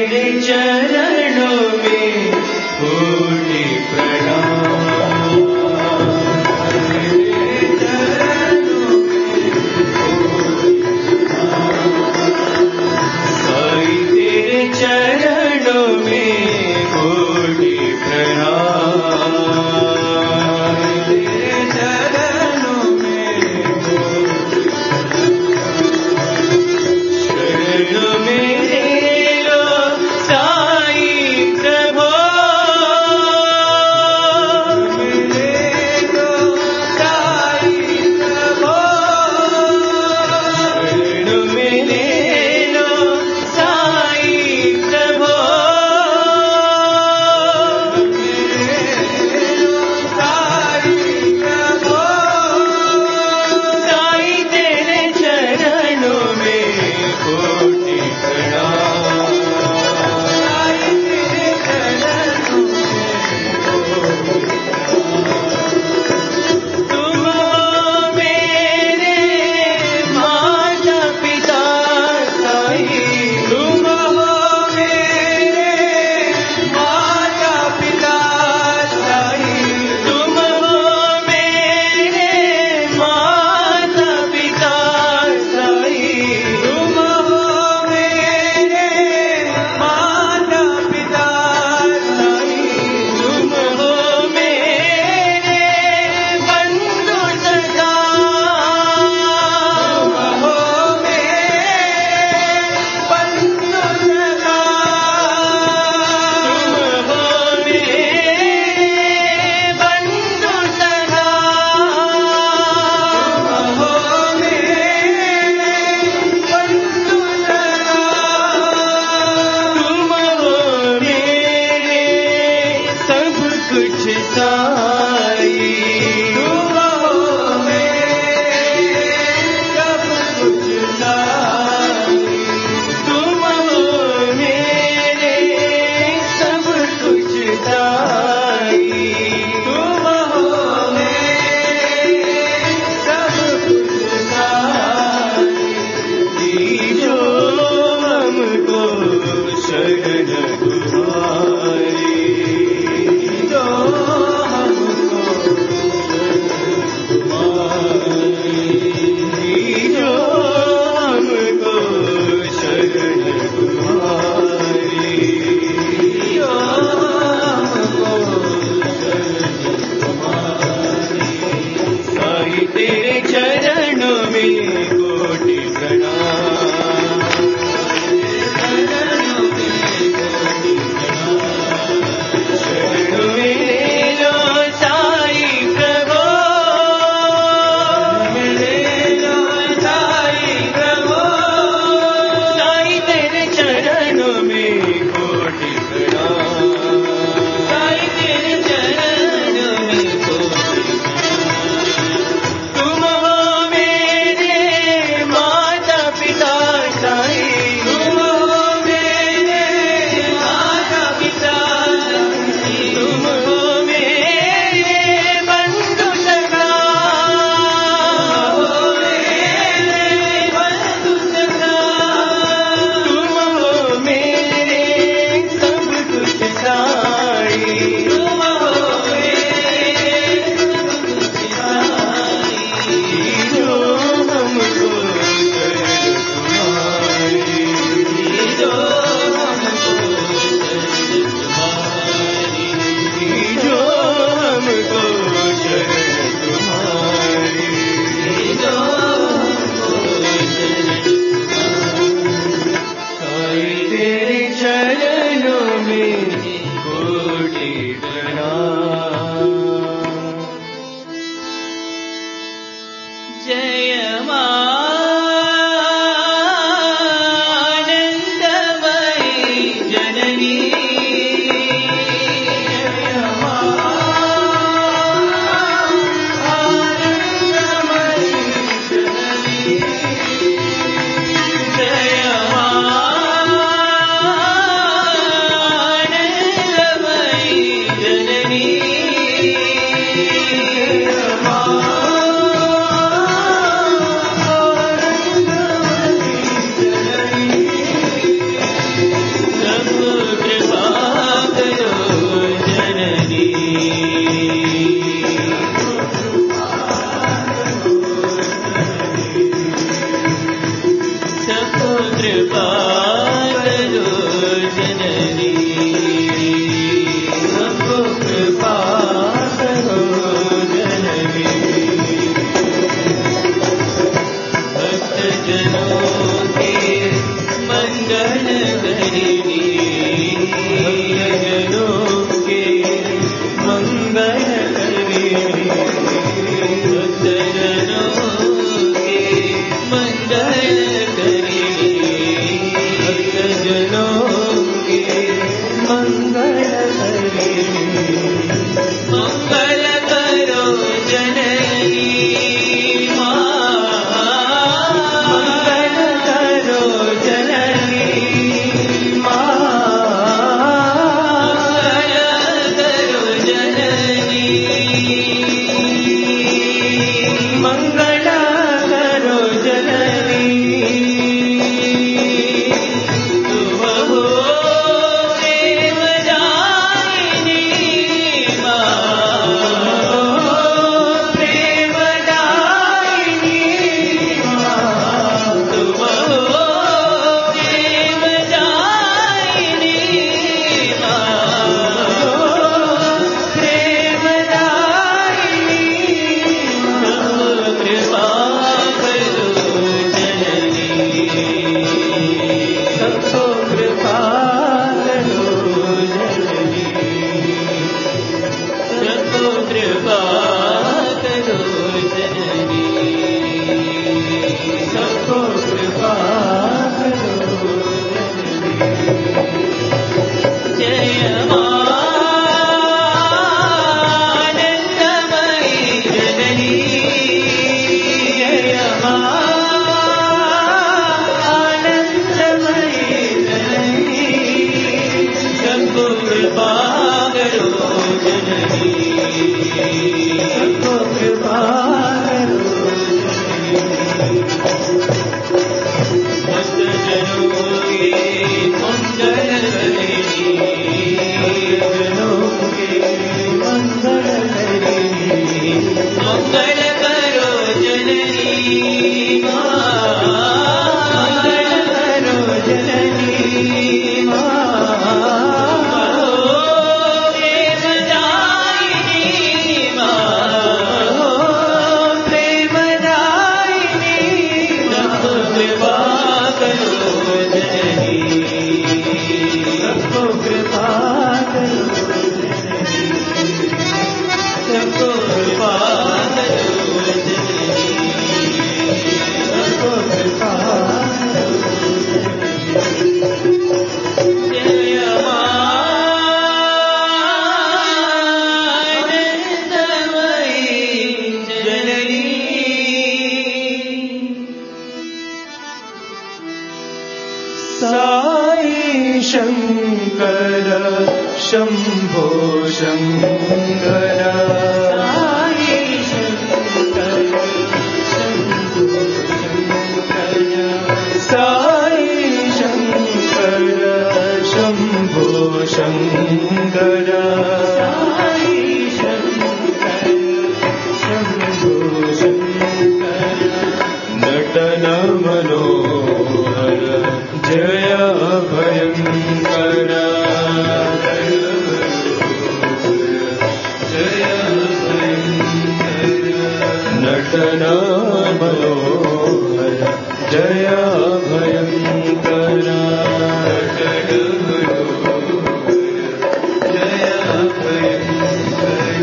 तेरे चरणों में कोटि प्रणाम। साई तेरे चरणों में कोटि प्रणाम। तेरे चरणों में शरण में लो साई प्रभो, लो साई प्रभो, शरण में लो साई प्रभो, साई प्रभो। साई तेरे चरणों में कोटि प्रणाम। साई तेरे चरणों में कोटि प्रणाम। तुम हो मेरे माता पिता साई, तुम हो मेरे माता पिता साई, तुम हो मेरे माता पिता साई, तुम हो मेरे माता पिता साई, तुम हो मेरे बंधु सखा, तुम हो मेरे बंधु सखा, तुम हो मेरे बंधु सखा, तुम हो मेरे बंधु सखा, तुम हो मेरे सब कुछ साई, तुम हो मेरे सब कुछ साई, तुम हो मेरे सब कुछ साई, तुम हो मेरे सब कुछ साई। दीजो हमको शरण तुम्हारी, दीजो हमको शरण तुम्हारी, दीजो हमको शरण तुम्हारी, दीजो हमको शरण तुम्हारी। साई तेरे चरणों में कोटि प्रणाम। चरणों में कोटि प्रणाम। शरण में लो साई प्रभो, शरण लो साई प्रभो, साई तेरे चरणों में कोटि प्रणाम। साई तेरे चरणों में कोटि प्रणाम। तुम हो मेरे शम्भो शङ्कर साई शङ्कर शम्भो शङ्कर शम्भो शङ्कर नटन मनोहर जय भयङ्कर नटन मनोहर जय भयङ्कर जय भयङ्कर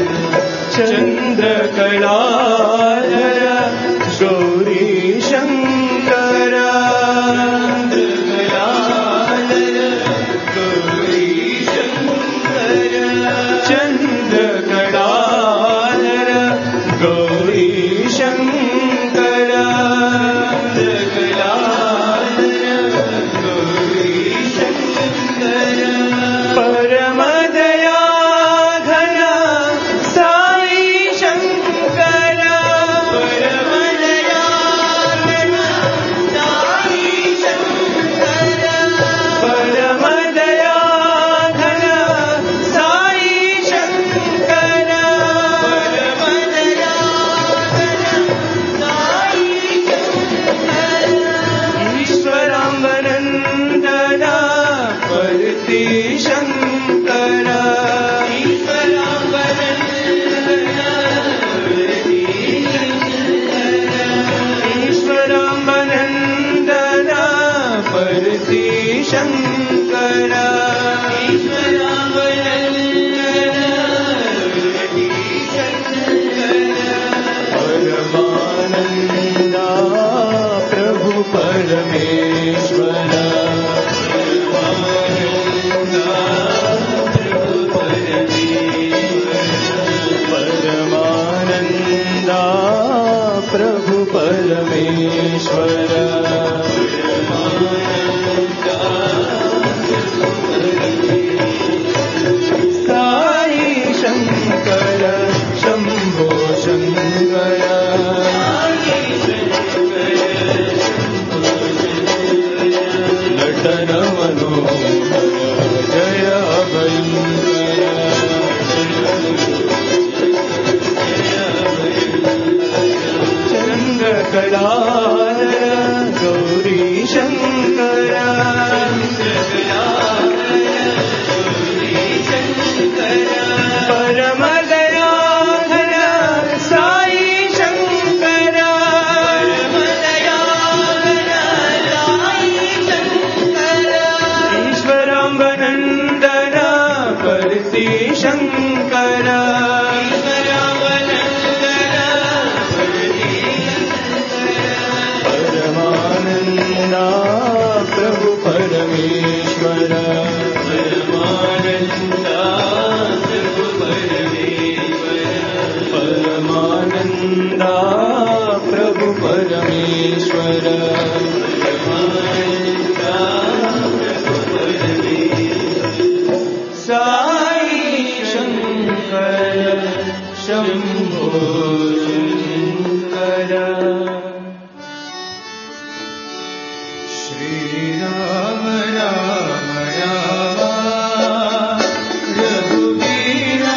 चन्द्रकलाधर गौरी शङ्कर गौरी शङ्कर चन्द्रकलाधर गौरी शङ्कर गौरी शङ्कर परमदयाघन साई शङ्कर परमदयाघन साई शङ्कर परमदयाघन साई शङ्कर ईश्वराम्बनन्दना परति शङ्कर ईश्वराम्बनन्दना परति शङ्कर परमानन्दा प्रभु परमेश्वर परमानन्दा प्रभु परमेश्वर साई शङ्कर शम्भो शङ्कर नटन मनोहर जय भयङ्कर चन्द्रकलाधर गौरी शङ्कर परमदयाघन साई शङ्कर ईश्वराम्बनन्दन परति शङ्कर परमानन्दा प्रभु परमेश्वर परमानन्दा प्रभु परमेश्वर परमानन्दा प्रभु परमेश्वर परमानन्दा प्रभु परमेश्वर साई शङ्कर शम्भो शङ्कर श्रीराम राम राम रघुवीर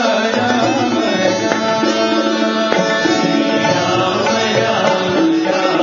राम राम राम राम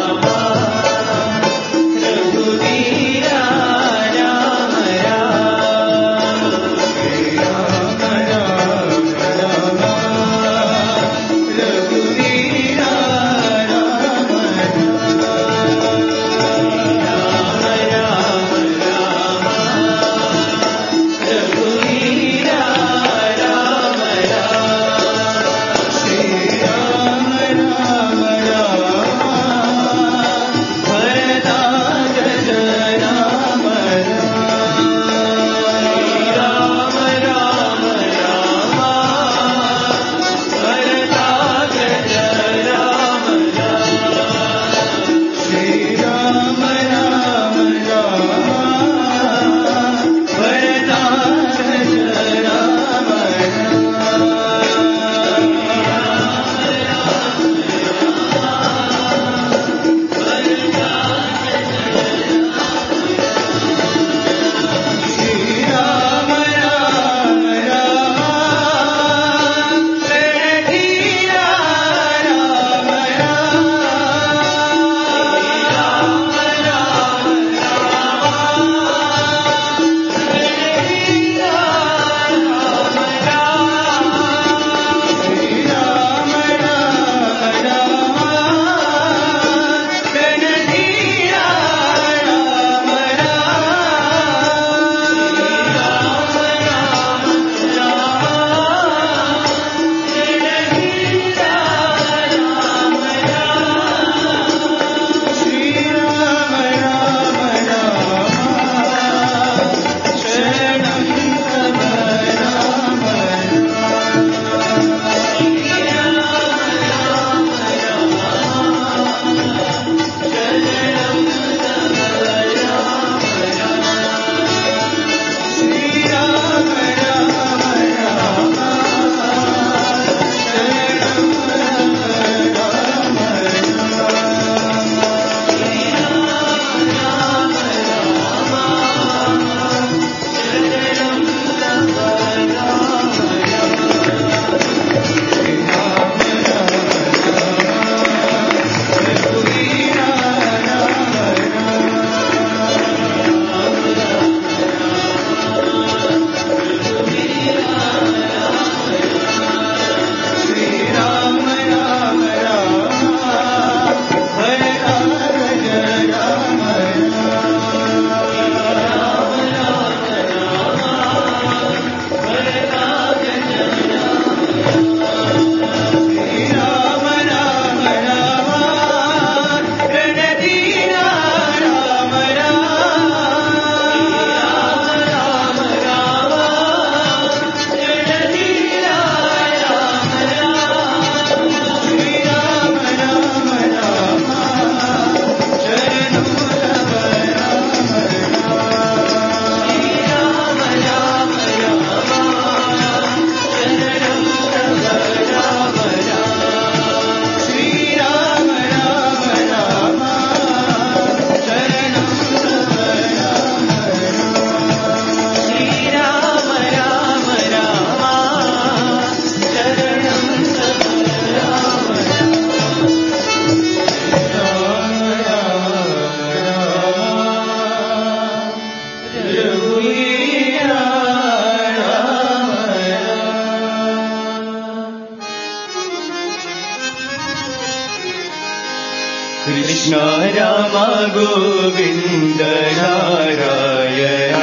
कृष्ण राम गोविन्द नारायण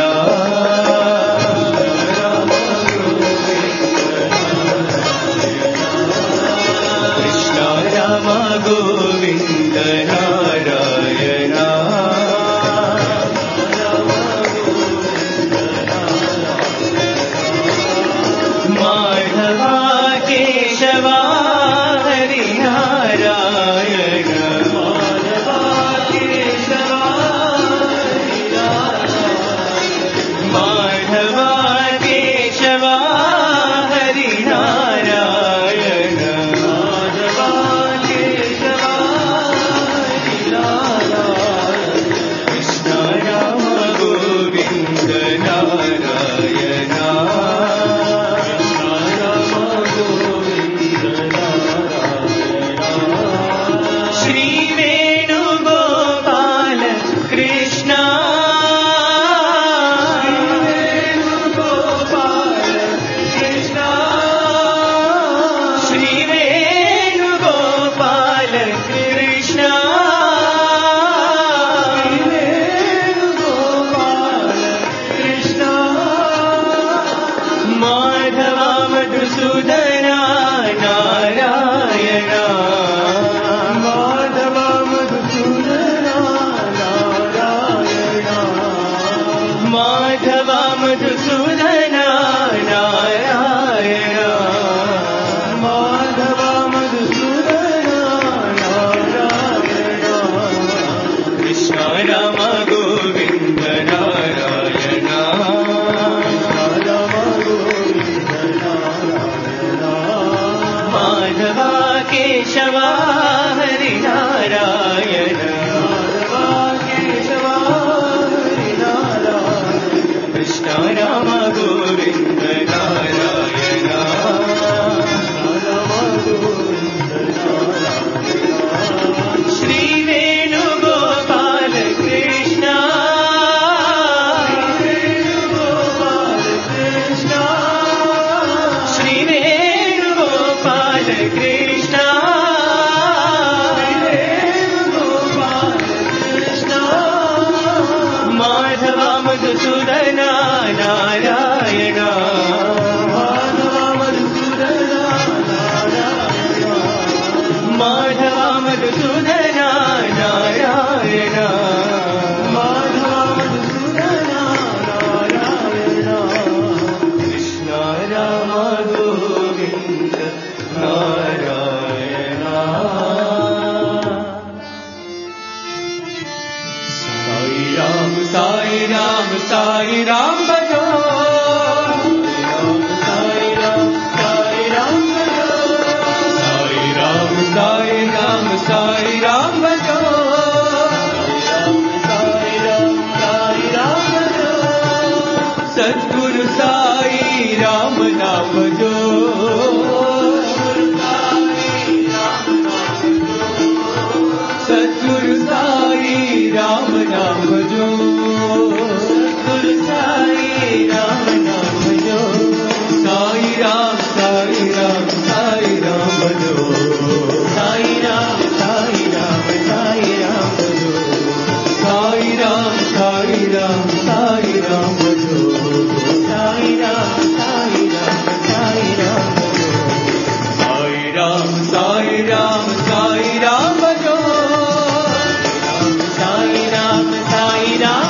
कृष्ण राम गोविन्द नारायण माधवा केशवा हरिनारायण माधवा केशवा माधवा केशवा हरिनारायण माधवा केशवा कृष्ण राम गोविन्द नारायण श्री वेणुगोपाल कृष्ण श्री वेणुगोपाल कृष्ण माधवा मधुसूदना नारायण माधवा मधुसूदना नारायण माधवा मधुसूदना नारायण माधवा मधुसूदना नारायण कृष्ण राम गोविन्द नारायण माधवा केशवा हरिनारायण माधवा केशवा हरिनारायण कृष्ण राम गोविन्द नारायण श्री वेणुगोपाल कृष्ण श्री वेणुगोपाल कृष्ण माधवा मधुसूदना नारायण माधवा मधुसूदना नारायण माधवा मधुसूदना नारायण माधवा मधुसूदना नारायण कृष्ण राम गोविन्द नारायण साई राम साई राम साई राम भजो साई राम साई राम भजो साई राम साई राम साई राम भजो साई राम साई राम भजो सद्गुरु साई राम नाम भजो सद्गुरु साई राम नाम भजो सद्गुरु साई राम नाम भजो साई राम साई राम साई राम भजो साई राम साई राम साई राम भजो साई राम साई राम साई राम भजो साई राम साई राम साई राम भजो साई राम साई राम साई राम भजो साई राम साई राम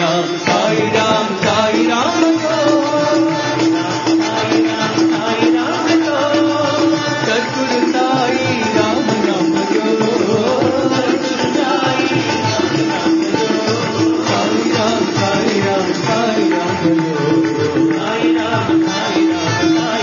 राम साई राम साई राम जो साई राम साई राम जो सद्गुरु साई राम नाम जो सद्गुरु साई राम नाम जो साई राम साई राम साई राम जो साई राम साई राम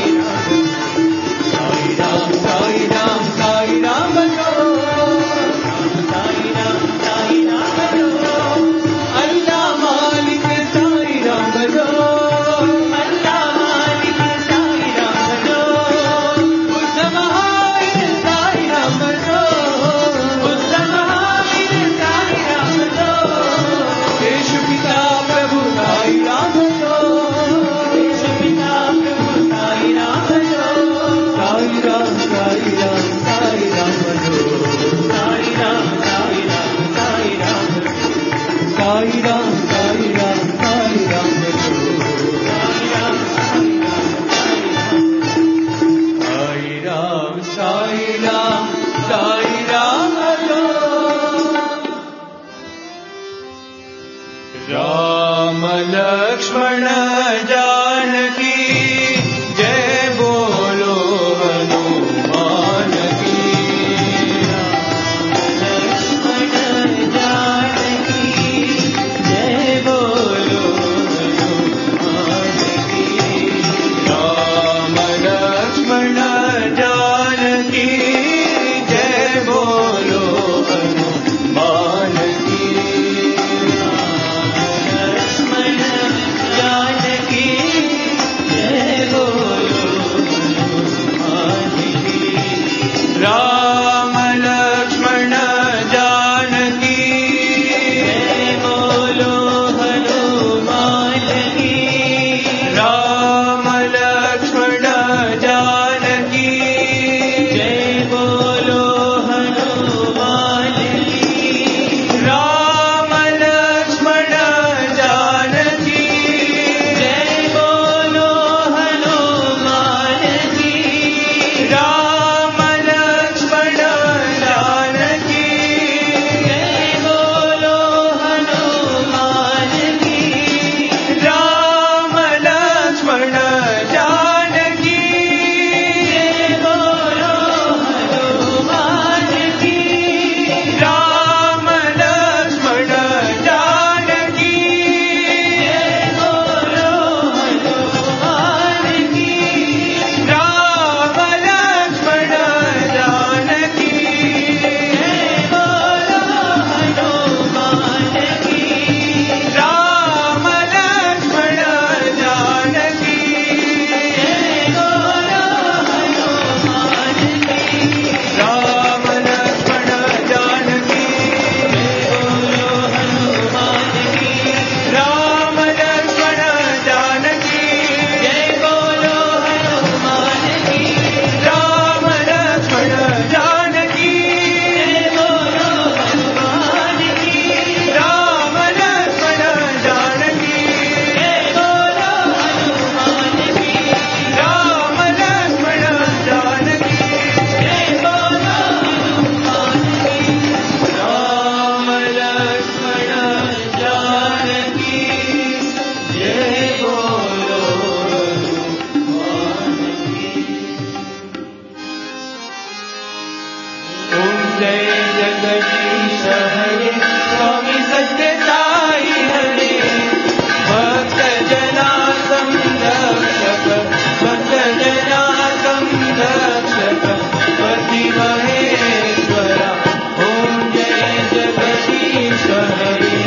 साई राम साई राम साई राम साई राम जो साई राम साई राम जो अल्लाह मालिक साई राम जो अल्लाह मालिक साई राम जो उस महावीर साई राम जो उस महावीर साई राम जो यीशु पिता प्रभु साई राम जो यीशु पिता प्रभु साई राम जो साई राम साई राम साई राम जो साई राम साई राम साई राम साई राम साई राम साई राम जो साई राम साई राम साई राम साई राम जो राम लक्ष्मण जानकी जय बोलो हनुमान की लक्ष्मण जानकी जय बोलो हनुमान की राम लक्ष्मण जानकी जय बोलो हनुमान की लक्ष्मण जानकी जय बोलो हनुमान की राम लक्ष्मण जानकी जय बोलो हनुमान की राम लक्ष्मण जानकी जय बोलो हनुमान की राम लक्ष्मण जानकी जय बोलो हनुमान की राम लक्ष्मण जानकी जय बोलो हनुमान की राम लक्ष्मण जानकी जय बोलो हनुमान की राम लक्ष्मण जानकी जय बोलो हनुमान की राम लक्ष्मण जानकी जय बोलो हनुमान की राम लक्ष्मण जानकी जय बोलो हनुमान की राम लक्ष्मण जानकी जय बोलो हनुमान की राम लक्ष्मण जानकी जय बोलो हनुमान की राम लक्ष्मण जानकी जय बोलो हनुमान की राम लक्ष्मण जानकी जय बोलो हनुमान की राम लक्ष्मण जानकी जय बोलो हनुमान की राम लक्ष्मण जानकी जय बोलो हनुमान की ओम जय जगदीश हरे स्वामी सत्य साई हरे भक्त जना संरक्षक भक्त जना संरक्षक पति महेश्वरा ओम जय जगदीश हरे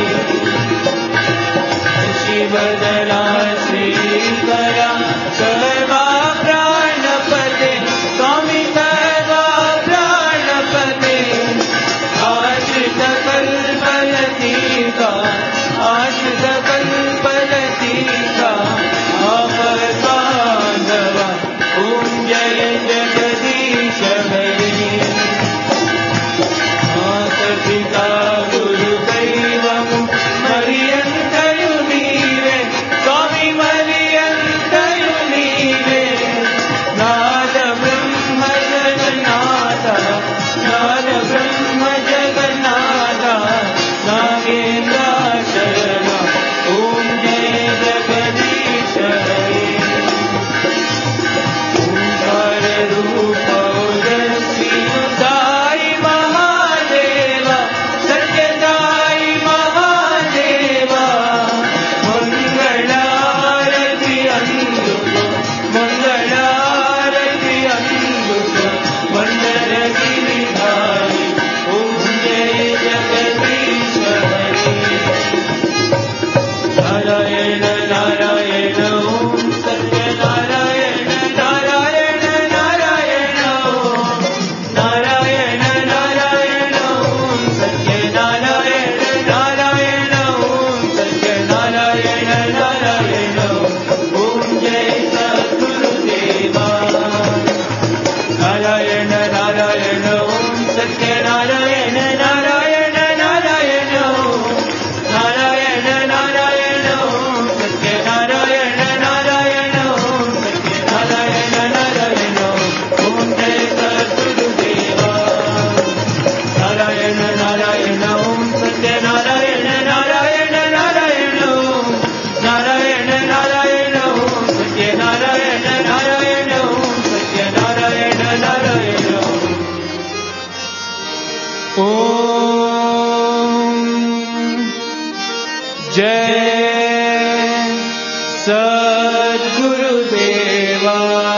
शिवदला श्रीकरा सर्वा प्राणपते स्वामी सर्वा प्राणपते आश्रित कल्पलतीका आश्रित कल्पलतीका आपद्बान्धवा ओम जय जगदीश हरे माता पिता गुरु दैवम् मरियन्तयु नीवे स्वामी मरियन्तयु नीवे नाद ब्रह्म जगन्नाथ नाद ब्रह्म जगन्नाथ नागेन्द्र शरण जय सद्गुरुदेवा।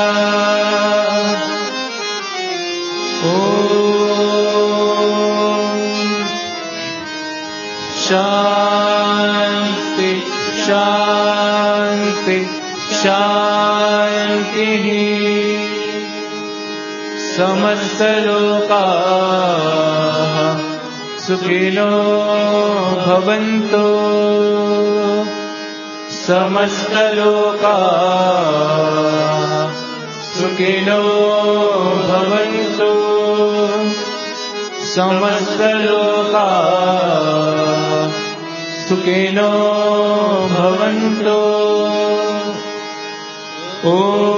शांति शांति शांतिः। समस्तलोकाः सुखिनो भवन्तु। समस्तलोकाः सुखिनो भवन्तु। समस्तलोकाः सुखिनो भवन्तु। ॐ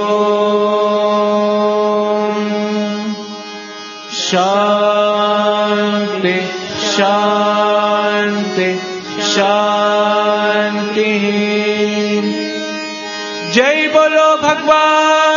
शान्ति शान्ति शान्तिः। जय बोलो भगवान